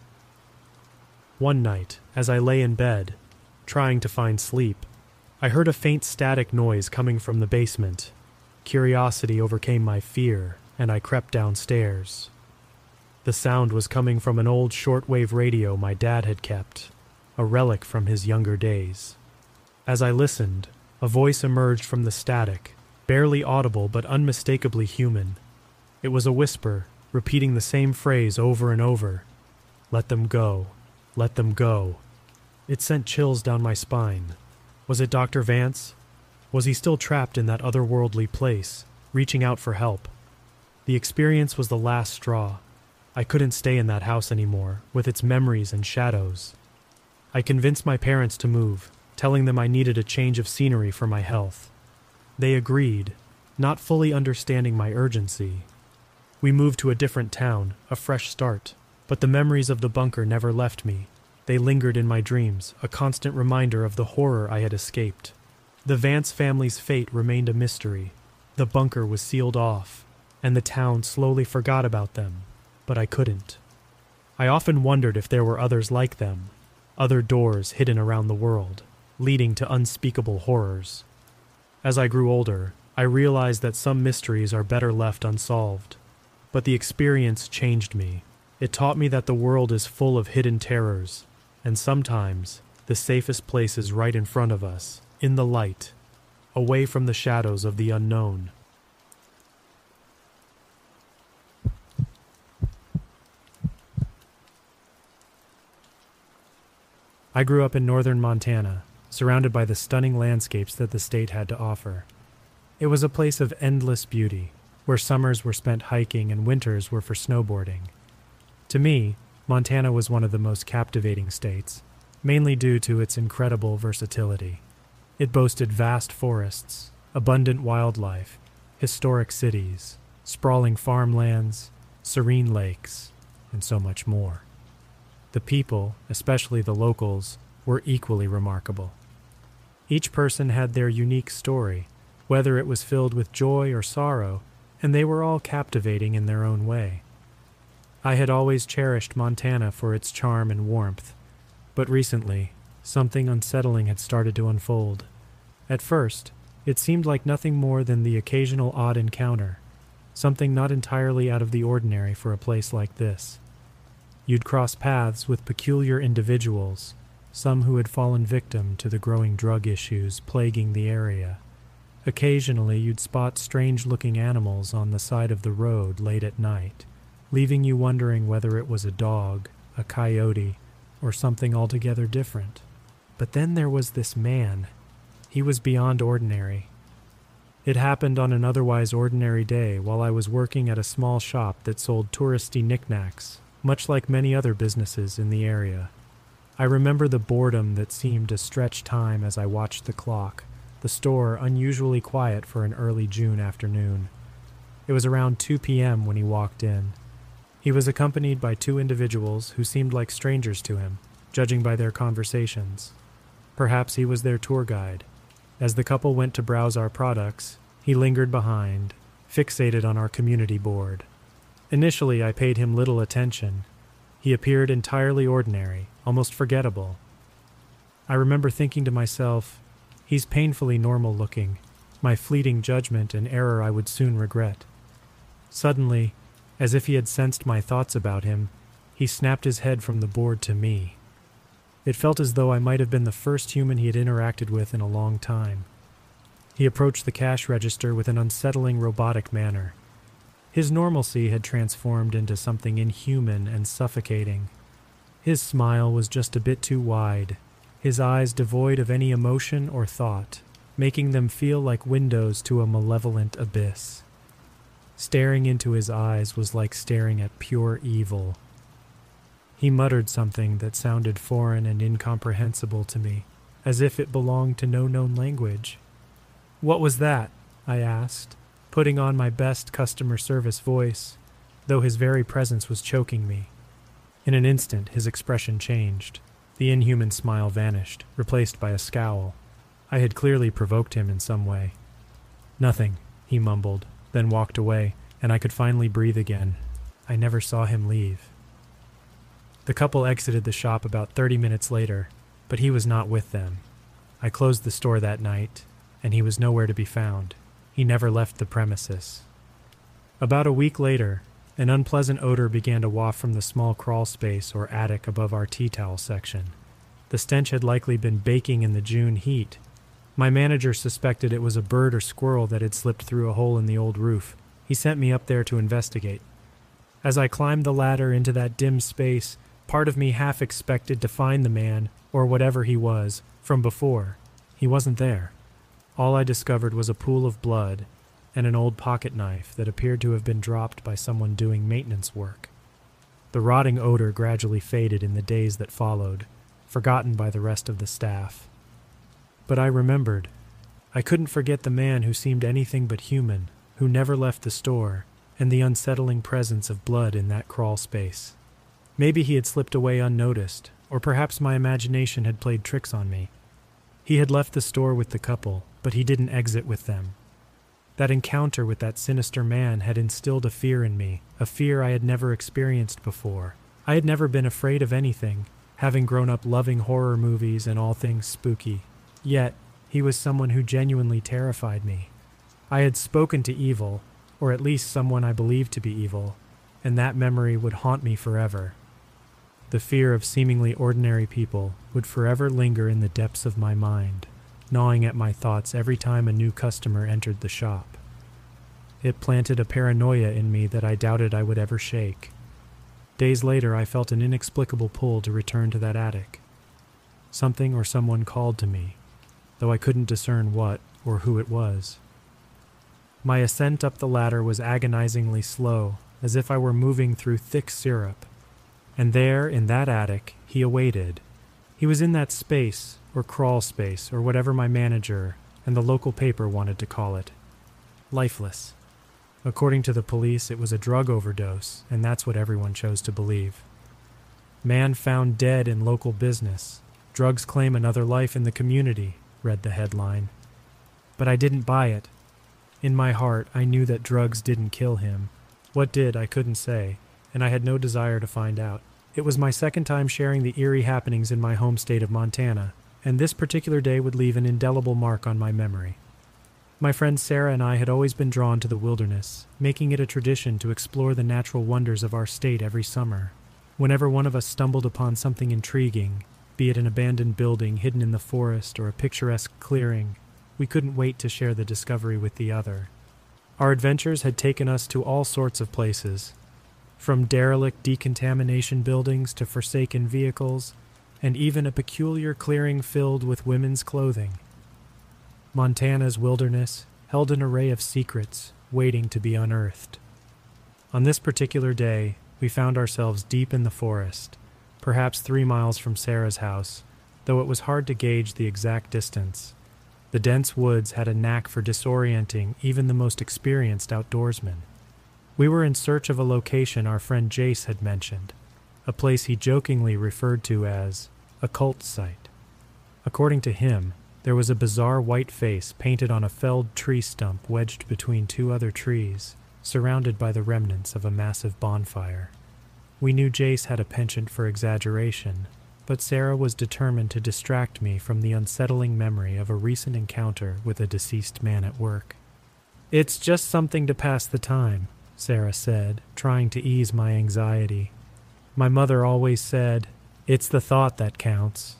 One night, as I lay in bed, trying to find sleep, I heard a faint static noise coming from the basement. Curiosity overcame my fear, and I crept downstairs. The sound was coming from an old shortwave radio my dad had kept, a relic from his younger days. As I listened, a voice emerged from the static, barely audible but unmistakably human. It was a whisper, repeating the same phrase over and over. Let them go. Let them go. It sent chills down my spine. Was it Doctor Vance? Was he still trapped in that otherworldly place, reaching out for help? The experience was the last straw. I couldn't stay in that house anymore, with its memories and shadows. I convinced my parents to move, telling them I needed a change of scenery for my health. They agreed, not fully understanding my urgency. We moved to a different town, a fresh start, but the memories of the bunker never left me. They lingered in my dreams, a constant reminder of the horror I had escaped. The Vance family's fate remained a mystery. The bunker was sealed off, and the town slowly forgot about them, but I couldn't. I often wondered if there were others like them, other doors hidden around the world, leading to unspeakable horrors. As I grew older, I realized that some mysteries are better left unsolved. But the experience changed me. It taught me that the world is full of hidden terrors, and sometimes the safest place is right in front of us, in the light, away from the shadows of the unknown. I grew up in northern Montana, surrounded by the stunning landscapes that the state had to offer. It was a place of endless beauty, where summers were spent hiking and winters were for snowboarding. To me, Montana was one of the most captivating states, mainly due to its incredible versatility. It boasted vast forests, abundant wildlife, historic cities, sprawling farmlands, serene lakes, and so much more. The people, especially the locals, were equally remarkable. Each person had their unique story, whether it was filled with joy or sorrow, and they were all captivating in their own way. I had always cherished Montana for its charm and warmth, but recently, something unsettling had started to unfold. At first, it seemed like nothing more than the occasional odd encounter, something not entirely out of the ordinary for a place like this. You'd cross paths with peculiar individuals, some who had fallen victim to the growing drug issues plaguing the area. Occasionally, you'd spot strange-looking animals on the side of the road late at night, leaving you wondering whether it was a dog, a coyote, or something altogether different. But then there was this man. He was beyond ordinary. It happened on an otherwise ordinary day while I was working at a small shop that sold touristy knickknacks, much like many other businesses in the area. I remember the boredom that seemed to stretch time as I watched the clock, the store unusually quiet for an early June afternoon. It was around two p.m. when he walked in. He was accompanied by two individuals who seemed like strangers to him, judging by their conversations. Perhaps he was their tour guide. As the couple went to browse our products, he lingered behind, fixated on our community board. Initially, I paid him little attention. He appeared entirely ordinary, almost forgettable. I remember thinking to myself, he's painfully normal looking, my fleeting judgment and error I would soon regret. Suddenly, as if he had sensed my thoughts about him, he snapped his head from the board to me. It felt as though I might have been the first human he had interacted with in a long time. He approached the cash register with an unsettling robotic manner. His normalcy had transformed into something inhuman and suffocating. His smile was just a bit too wide, his eyes devoid of any emotion or thought, making them feel like windows to a malevolent abyss. Staring into his eyes was like staring at pure evil. He muttered something that sounded foreign and incomprehensible to me, as if it belonged to no known language. "What was that?" I asked, putting on my best customer service voice, though his very presence was choking me. In an instant, his expression changed. The inhuman smile vanished, replaced by a scowl. I had clearly provoked him in some way. "Nothing," he mumbled, then walked away, and I could finally breathe again. I never saw him leave. The couple exited the shop about thirty minutes later, but he was not with them. I closed the store that night, and he was nowhere to be found. He never left the premises. About a week later, an unpleasant odor began to waft from the small crawl space or attic above our tea towel section. The stench had likely been baking in the June heat. My manager suspected it was a bird or squirrel that had slipped through a hole in the old roof. He sent me up there to investigate. As I climbed the ladder into that dim space, part of me half expected to find the man, or whatever he was, from before. He wasn't there. All I discovered was a pool of blood and an old pocket knife that appeared to have been dropped by someone doing maintenance work. The rotting odor gradually faded in the days that followed, forgotten by the rest of the staff. But I remembered. I couldn't forget the man who seemed anything but human, who never left the store, and the unsettling presence of blood in that crawl space. Maybe he had slipped away unnoticed, or perhaps my imagination had played tricks on me. He had left the store with the couple, but he didn't exit with them. That encounter with that sinister man had instilled a fear in me, a fear I had never experienced before. I had never been afraid of anything, having grown up loving horror movies and all things spooky. Yet, he was someone who genuinely terrified me. I had spoken to evil, or at least someone I believed to be evil, and that memory would haunt me forever. The fear of seemingly ordinary people would forever linger in the depths of my mind, gnawing at my thoughts every time a new customer entered the shop. It planted a paranoia in me that I doubted I would ever shake. Days later, I felt an inexplicable pull to return to that attic. Something or someone called to me, though I couldn't discern what or who it was. My ascent up the ladder was agonizingly slow, as if I were moving through thick syrup. And there, in that attic, he awaited. He was in that space, or crawl space, or whatever my manager and the local paper wanted to call it. Lifeless. According to the police, it was a drug overdose, and that's what everyone chose to believe. Man found dead in local business. Drugs claim another life in the community, read the headline. But I didn't buy it. In my heart, I knew that drugs didn't kill him. What did, I couldn't say, and I had no desire to find out. It was my second time sharing the eerie happenings in my home state of Montana, and this particular day would leave an indelible mark on my memory. My friend Sarah and I had always been drawn to the wilderness, making it a tradition to explore the natural wonders of our state every summer. Whenever one of us stumbled upon something intriguing, be it an abandoned building hidden in the forest or a picturesque clearing, we couldn't wait to share the discovery with the other. Our adventures had taken us to all sorts of places, from derelict decontamination buildings to forsaken vehicles, and even a peculiar clearing filled with women's clothing. Montana's wilderness held an array of secrets waiting to be unearthed. On this particular day, we found ourselves deep in the forest, perhaps three miles from Sarah's house, though it was hard to gauge the exact distance. The dense woods had a knack for disorienting even the most experienced outdoorsmen. We were in search of a location our friend Jace had mentioned, a place he jokingly referred to as a cult site. According to him, there was a bizarre white face painted on a felled tree stump wedged between two other trees, surrounded by the remnants of a massive bonfire. We knew Jace had a penchant for exaggeration, but Sarah was determined to distract me from the unsettling memory of a recent encounter with a deceased man at work. "It's just something to pass the time," Sarah said, trying to ease my anxiety. "My mother always said, it's the thought that counts."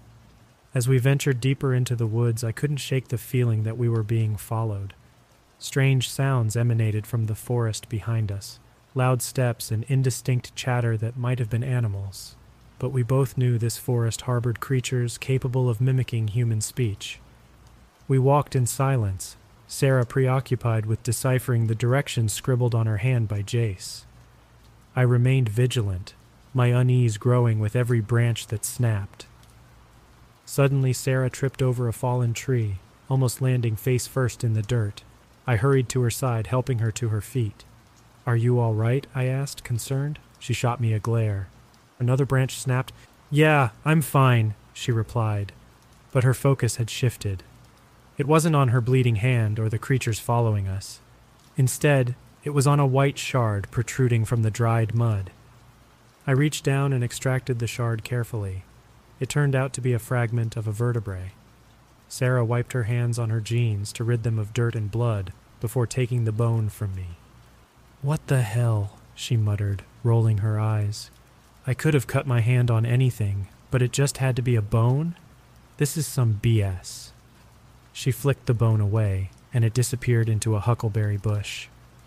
As we ventured deeper into the woods, I couldn't shake the feeling that we were being followed. Strange sounds emanated from the forest behind us, loud steps and indistinct chatter that might have been animals. But we both knew this forest harbored creatures capable of mimicking human speech. We walked in silence, Sarah preoccupied with deciphering the directions scribbled on her hand by Jace. I remained vigilant, my unease growing with every branch that snapped. Suddenly, Sarah tripped over a fallen tree, almost landing face first in the dirt. I hurried to her side, helping her to her feet. "Are you all right?" I asked, concerned. She shot me a glare. Another branch snapped. "Yeah, I'm fine," she replied, but her focus had shifted. It wasn't on her bleeding hand or the creatures following us. Instead, it was on a white shard protruding from the dried mud. I reached down and extracted the shard carefully. It turned out to be a fragment of a vertebrae. Sarah wiped her hands on her jeans to rid them of dirt and blood before taking the bone from me. "What the hell?" she muttered, rolling her eyes. "I could have cut my hand on anything, but it just had to be a bone? This is some B S. She flicked the bone away, and it disappeared into a huckleberry bush.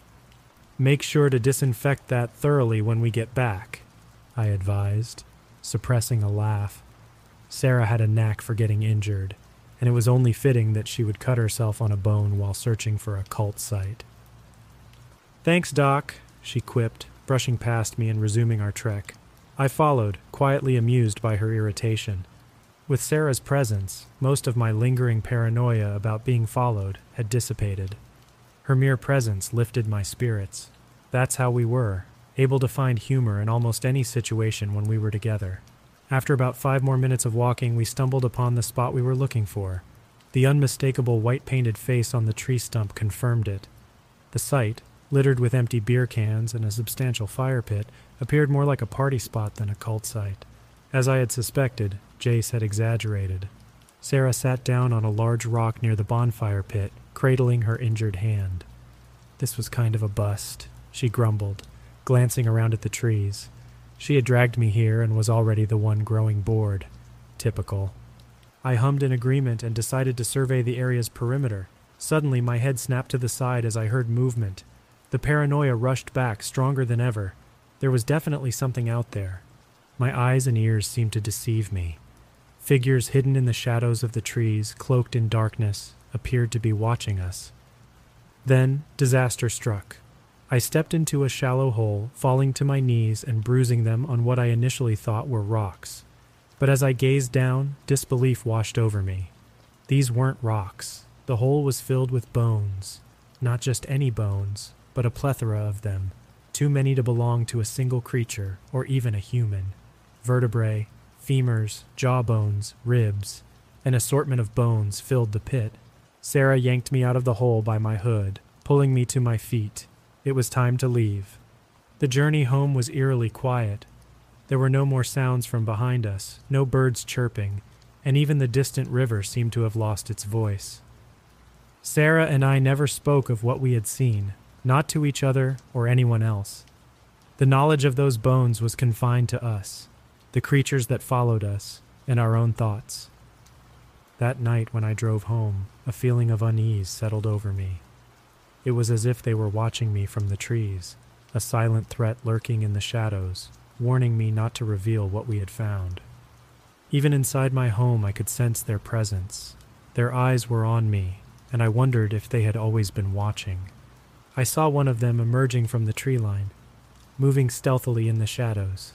"Make sure to disinfect that thoroughly when we get back," I advised, suppressing a laugh. Sarah had a knack for getting injured, and it was only fitting that she would cut herself on a bone while searching for a cult site. "Thanks, Doc," she quipped, brushing past me and resuming our trek. I followed, quietly amused by her irritation. With Sarah's presence, most of my lingering paranoia about being followed had dissipated. Her mere presence lifted my spirits. That's how we were, able to find humor in almost any situation when we were together. After about five more minutes of walking, we stumbled upon the spot we were looking for. The unmistakable white-painted face on the tree stump confirmed it. The site, littered with empty beer cans and a substantial fire pit, appeared more like a party spot than a cult site. As I had suspected, Jace had exaggerated. Sarah sat down on a large rock near the bonfire pit, cradling her injured hand. "This was kind of a bust," she grumbled, glancing around at the trees. She had dragged me here and was already the one growing bored. Typical. I hummed in agreement and decided to survey the area's perimeter. Suddenly, my head snapped to the side as I heard movement. The paranoia rushed back, stronger than ever. There was definitely something out there. My eyes and ears seemed to deceive me. Figures hidden in the shadows of the trees, cloaked in darkness, appeared to be watching us. Then, disaster struck. I stepped into a shallow hole, falling to my knees and bruising them on what I initially thought were rocks. But as I gazed down, disbelief washed over me. These weren't rocks. The hole was filled with bones. Not just any bones, but a plethora of them. Too many to belong to a single creature, or even a human. Vertebrae, femurs, jawbones, ribs. An assortment of bones filled the pit. Sarah yanked me out of the hole by my hood, pulling me to my feet. It was time to leave. The journey home was eerily quiet. There were no more sounds from behind us, no birds chirping, and even the distant river seemed to have lost its voice. Sarah and I never spoke of what we had seen, not to each other or anyone else. The knowledge of those bones was confined to us, the creatures that followed us, and our own thoughts. That night when I drove home, a feeling of unease settled over me. It was as if they were watching me from the trees, a silent threat lurking in the shadows, warning me not to reveal what we had found. Even inside my home I could sense their presence. Their eyes were on me, and I wondered if they had always been watching. I saw one of them emerging from the tree line, moving stealthily in the shadows.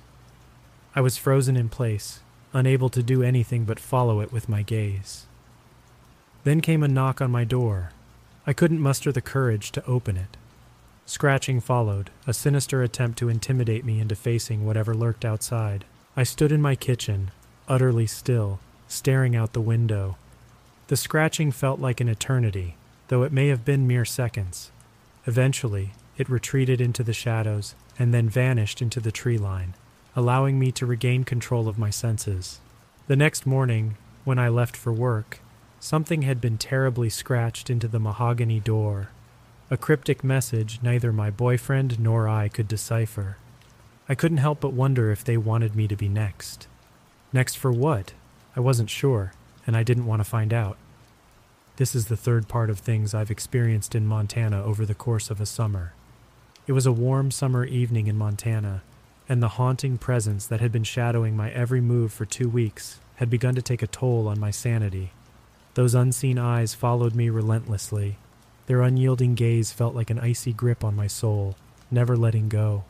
I was frozen in place, unable to do anything but follow it with my gaze. Then came a knock on my door. I couldn't muster the courage to open it. Scratching followed, a sinister attempt to intimidate me into facing whatever lurked outside. I stood in my kitchen, utterly still, staring out the window. The scratching felt like an eternity, though it may have been mere seconds. Eventually, it retreated into the shadows and then vanished into the tree line, allowing me to regain control of my senses. The next morning, when I left for work, something had been terribly scratched into the mahogany door, a cryptic message neither my boyfriend nor I could decipher. I couldn't help but wonder if they wanted me to be next. Next for what? I wasn't sure, and I didn't want to find out. This is the third part of things I've experienced in Montana over the course of a summer. It was a warm summer evening in Montana, and the haunting presence that had been shadowing my every move for two weeks had begun to take a toll on my sanity. Those unseen eyes followed me relentlessly. Their unyielding gaze felt like an icy grip on my soul, never letting go.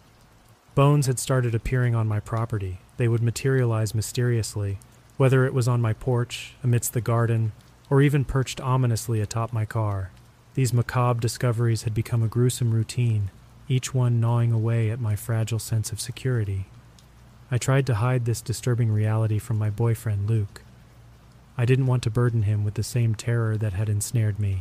Bones had started appearing on my property. They would materialize mysteriously, whether it was on my porch, amidst the garden, or even perched ominously atop my car. These macabre discoveries had become a gruesome routine, each one gnawing away at my fragile sense of security. I tried to hide this disturbing reality from my boyfriend, Luke. I didn't want to burden him with the same terror that had ensnared me.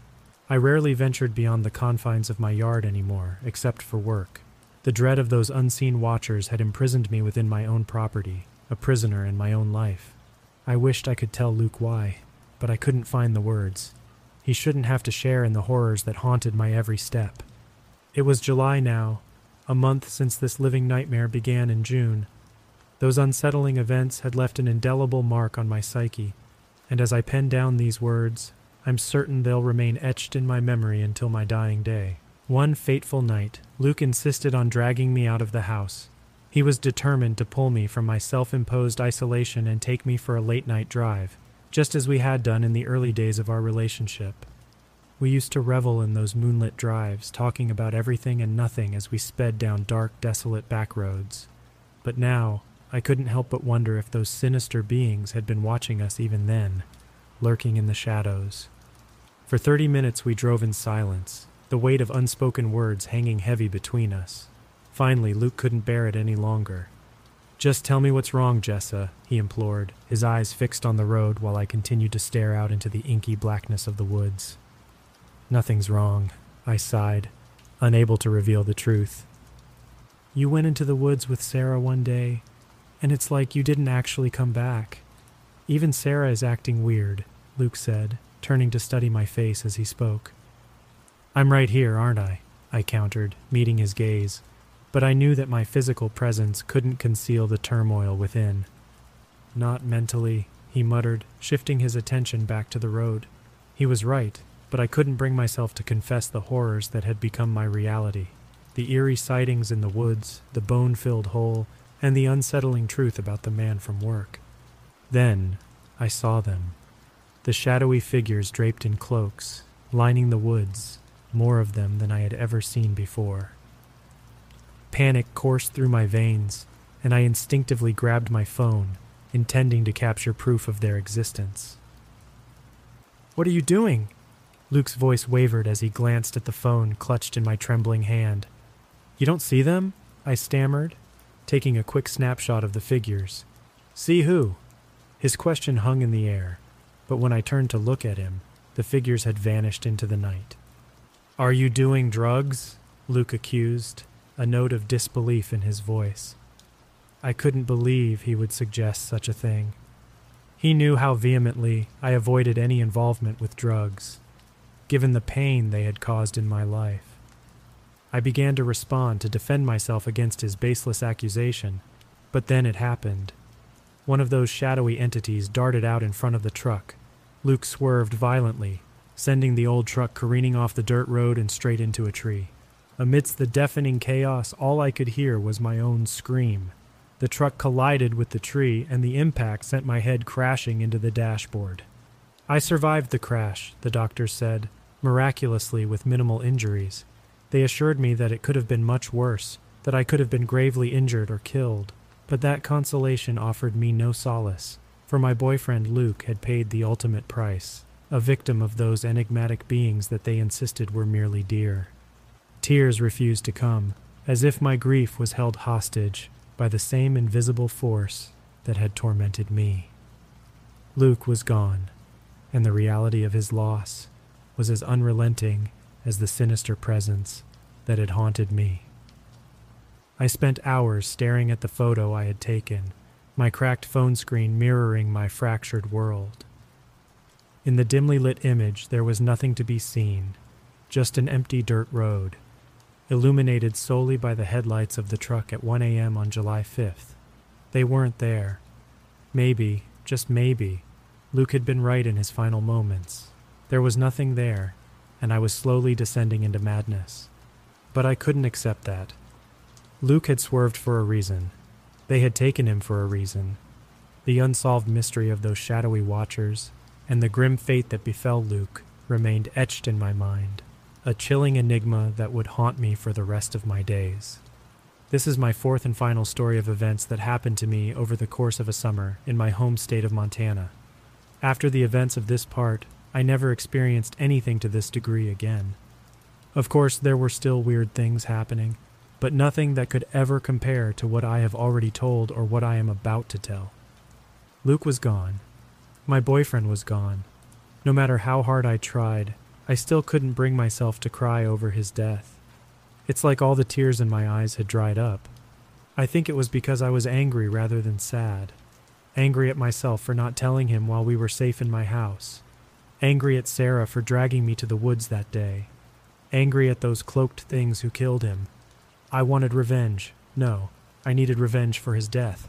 I rarely ventured beyond the confines of my yard anymore, except for work. The dread of those unseen watchers had imprisoned me within my own property, a prisoner in my own life. I wished I could tell Luke why, but I couldn't find the words. He shouldn't have to share in the horrors that haunted my every step. It was July now, a month since this living nightmare began in June. Those unsettling events had left an indelible mark on my psyche, and as I pen down these words, I'm certain they'll remain etched in my memory until my dying day. One fateful night, Luke insisted on dragging me out of the house. He was determined to pull me from my self-imposed isolation and take me for a late-night drive, just as we had done in the early days of our relationship. We used to revel in those moonlit drives, talking about everything and nothing as we sped down dark, desolate back roads. But now, I couldn't help but wonder if those sinister beings had been watching us even then, lurking in the shadows. For thirty minutes we drove in silence, the weight of unspoken words hanging heavy between us. Finally, Luke couldn't bear it any longer. "Just tell me what's wrong, Jessa," he implored, his eyes fixed on the road while I continued to stare out into the inky blackness of the woods. "Nothing's wrong," I sighed, unable to reveal the truth. "You went into the woods with Sarah one day, and it's like you didn't actually come back. Even Sarah is acting weird," Luke said, turning to study my face as he spoke. "I'm right here, aren't I?" I countered, meeting his gaze, but I knew that my physical presence couldn't conceal the turmoil within. "Not mentally," he muttered, shifting his attention back to the road. He was right, but I couldn't bring myself to confess the horrors that had become my reality. The eerie sightings in the woods, the bone-filled hole, and the unsettling truth about the man from work. Then, I saw them. The shadowy figures draped in cloaks, lining the woods, more of them than I had ever seen before. Panic coursed through my veins, and I instinctively grabbed my phone, intending to capture proof of their existence. "What are you doing?" Luke's voice wavered as he glanced at the phone clutched in my trembling hand. "You don't see them?" I stammered, taking a quick snapshot of the figures. "See who?" His question hung in the air, but when I turned to look at him, the figures had vanished into the night. "Are you doing drugs?" Luke accused, a note of disbelief in his voice. I couldn't believe he would suggest such a thing. He knew how vehemently I avoided any involvement with drugs, given the pain they had caused in my life. I began to respond to defend myself against his baseless accusation, but then it happened. One of those shadowy entities darted out in front of the truck. Luke swerved violently, sending the old truck careening off the dirt road and straight into a tree. Amidst the deafening chaos, all I could hear was my own scream. The truck collided with the tree, and the impact sent my head crashing into the dashboard. I survived the crash, the doctors said, miraculously with minimal injuries. They assured me that it could have been much worse, that I could have been gravely injured or killed. But that consolation offered me no solace, for my boyfriend Luke had paid the ultimate price, a victim of those enigmatic beings that they insisted were merely deer. Tears refused to come, as if my grief was held hostage by the same invisible force that had tormented me. Luke was gone, and the reality of his loss was as unrelenting as the sinister presence that had haunted me. I spent hours staring at the photo I had taken, my cracked phone screen mirroring my fractured world. In the dimly lit image, there was nothing to be seen, just an empty dirt road, illuminated solely by the headlights of the truck at one a.m. on July fifth. They weren't there. Maybe, just maybe, Luke had been right in his final moments. There was nothing there, and I was slowly descending into madness. But I couldn't accept that. Luke had swerved for a reason. They had taken him for a reason. The unsolved mystery of those shadowy watchers and the grim fate that befell Luke remained etched in my mind, a chilling enigma that would haunt me for the rest of my days. This is my fourth and final story of events that happened to me over the course of a summer in my home state of Montana. After the events of this part, I never experienced anything to this degree again. Of course, there were still weird things happening, but nothing that could ever compare to what I have already told or what I am about to tell. Luke was gone. My boyfriend was gone. No matter how hard I tried, I still couldn't bring myself to cry over his death. It's like all the tears in my eyes had dried up. I think it was because I was angry rather than sad. Angry at myself for not telling him while we were safe in my house. Angry at Sarah for dragging me to the woods that day. Angry at those cloaked things who killed him. I wanted revenge. No, I needed revenge for his death.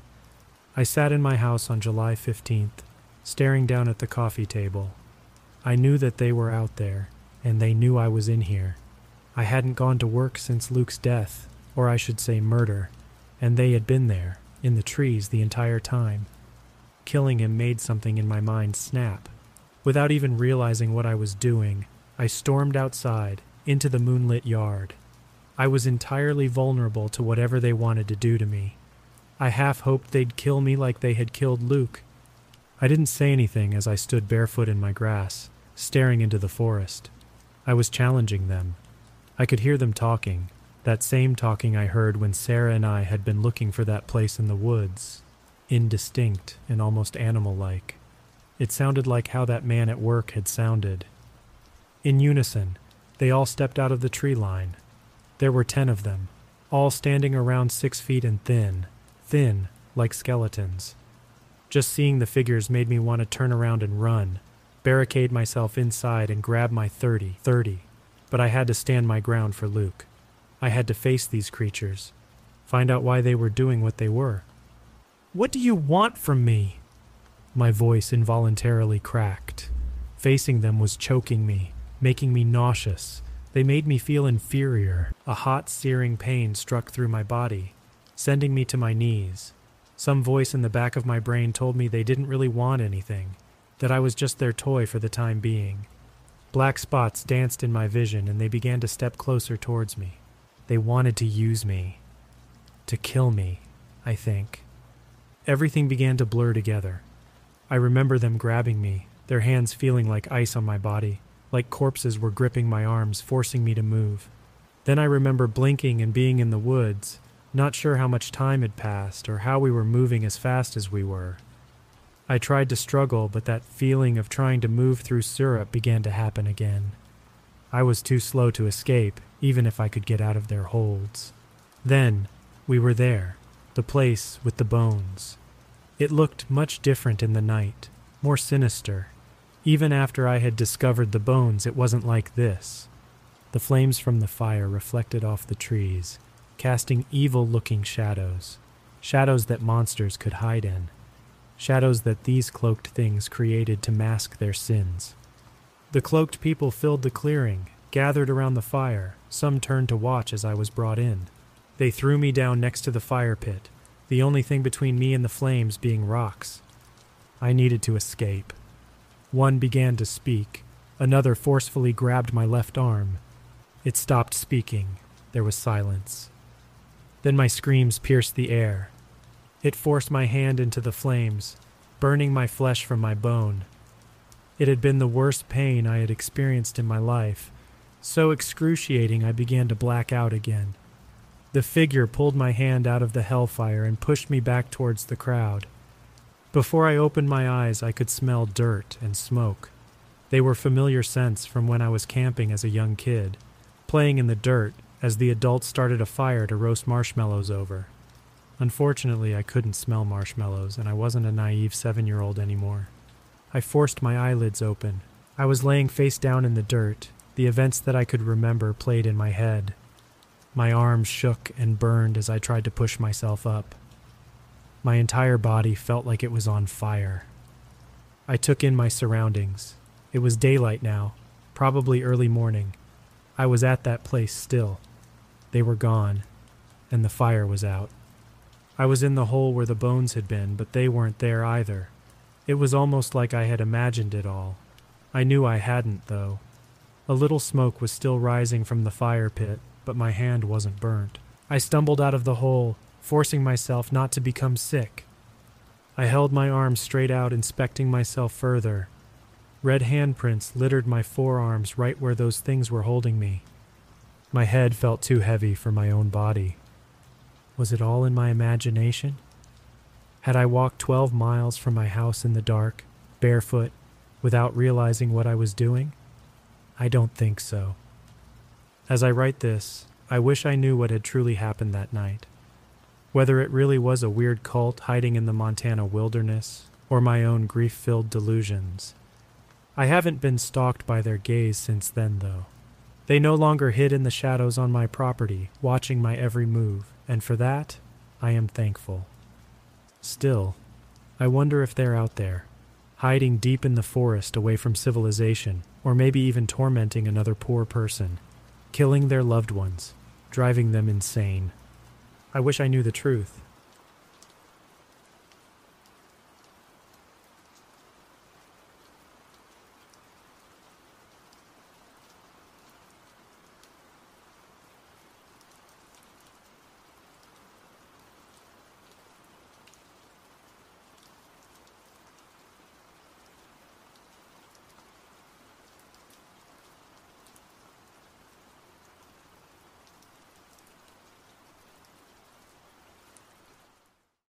I sat in my house on July fifteenth, staring down at the coffee table. I knew that they were out there, and they knew I was in here. I hadn't gone to work since Luke's death, or I should say murder, and they had been there, in the trees the entire time. Killing him made something in my mind snap. Without even realizing what I was doing, I stormed outside, into the moonlit yard. I was entirely vulnerable to whatever they wanted to do to me. I half hoped they'd kill me like they had killed Luke. I didn't say anything as I stood barefoot in my grass, staring into the forest. I was challenging them. I could hear them talking, that same talking I heard when Sarah and I had been looking for that place in the woods, indistinct and almost animal-like. It sounded like how that man at work had sounded. In unison, they all stepped out of the tree line. There were ten of them, all standing around six feet and thin, thin like skeletons. Just seeing the figures made me want to turn around and run, barricade myself inside and grab my thirty, thirty. But I had to stand my ground for Luke. I had to face these creatures, find out why they were doing what they were. "What do you want from me?" My voice involuntarily cracked. Facing them was choking me, making me nauseous. They made me feel inferior. A hot, searing pain struck through my body, sending me to my knees. Some voice in the back of my brain told me they didn't really want anything, that I was just their toy for the time being. Black spots danced in my vision, and they began to step closer towards me. They wanted to use me. To kill me, I think. Everything began to blur together. I remember them grabbing me, their hands feeling like ice on my body. Like corpses were gripping my arms, forcing me to move. Then I remember blinking and being in the woods, not sure how much time had passed or how we were moving as fast as we were. I tried to struggle, but that feeling of trying to move through syrup began to happen again. I was too slow to escape, even if I could get out of their holds. Then, we were there, the place with the bones. It looked much different in the night, more sinister. Even after I had discovered the bones, it wasn't like this. The flames from the fire reflected off the trees, casting evil-looking shadows, shadows that monsters could hide in, shadows that these cloaked things created to mask their sins. The cloaked people filled the clearing, gathered around the fire. Some turned to watch as I was brought in. They threw me down next to the fire pit, the only thing between me and the flames being rocks. I needed to escape. One began to speak. Another forcefully grabbed my left arm. It stopped speaking. There was silence. Then my screams pierced the air. It forced my hand into the flames, burning my flesh from my bone. It had been the worst pain I had experienced in my life, so excruciating I began to black out again. The figure pulled my hand out of the hellfire and pushed me back towards the crowd. Before I opened my eyes, I could smell dirt and smoke. They were familiar scents from when I was camping as a young kid, playing in the dirt as the adults started a fire to roast marshmallows over. Unfortunately, I couldn't smell marshmallows, and I wasn't a naive seven-year-old anymore. I forced my eyelids open. I was laying face down in the dirt. The events that I could remember played in my head. My arms shook and burned as I tried to push myself up. My entire body felt like it was on fire. I took in my surroundings. It was daylight now, probably early morning. I was at that place still. They were gone, and the fire was out. I was in the hole where the bones had been, but they weren't there either. It was almost like I had imagined it all. I knew I hadn't, though. A little smoke was still rising from the fire pit, but my hand wasn't burnt. I stumbled out of the hole, forcing myself not to become sick. I held my arms straight out, inspecting myself further. Red handprints littered my forearms right where those things were holding me. My head felt too heavy for my own body. Was it all in my imagination? Had I walked twelve miles from my house in the dark, barefoot, without realizing what I was doing? I don't think so. As I write this, I wish I knew what had truly happened that night. Whether it really was a weird cult hiding in the Montana wilderness, or my own grief-filled delusions. I haven't been stalked by their gaze since then, though. They no longer hid in the shadows on my property, watching my every move, and for that, I am thankful. Still, I wonder if they're out there, hiding deep in the forest away from civilization, or maybe even tormenting another poor person, killing their loved ones, driving them insane. I wish I knew the truth.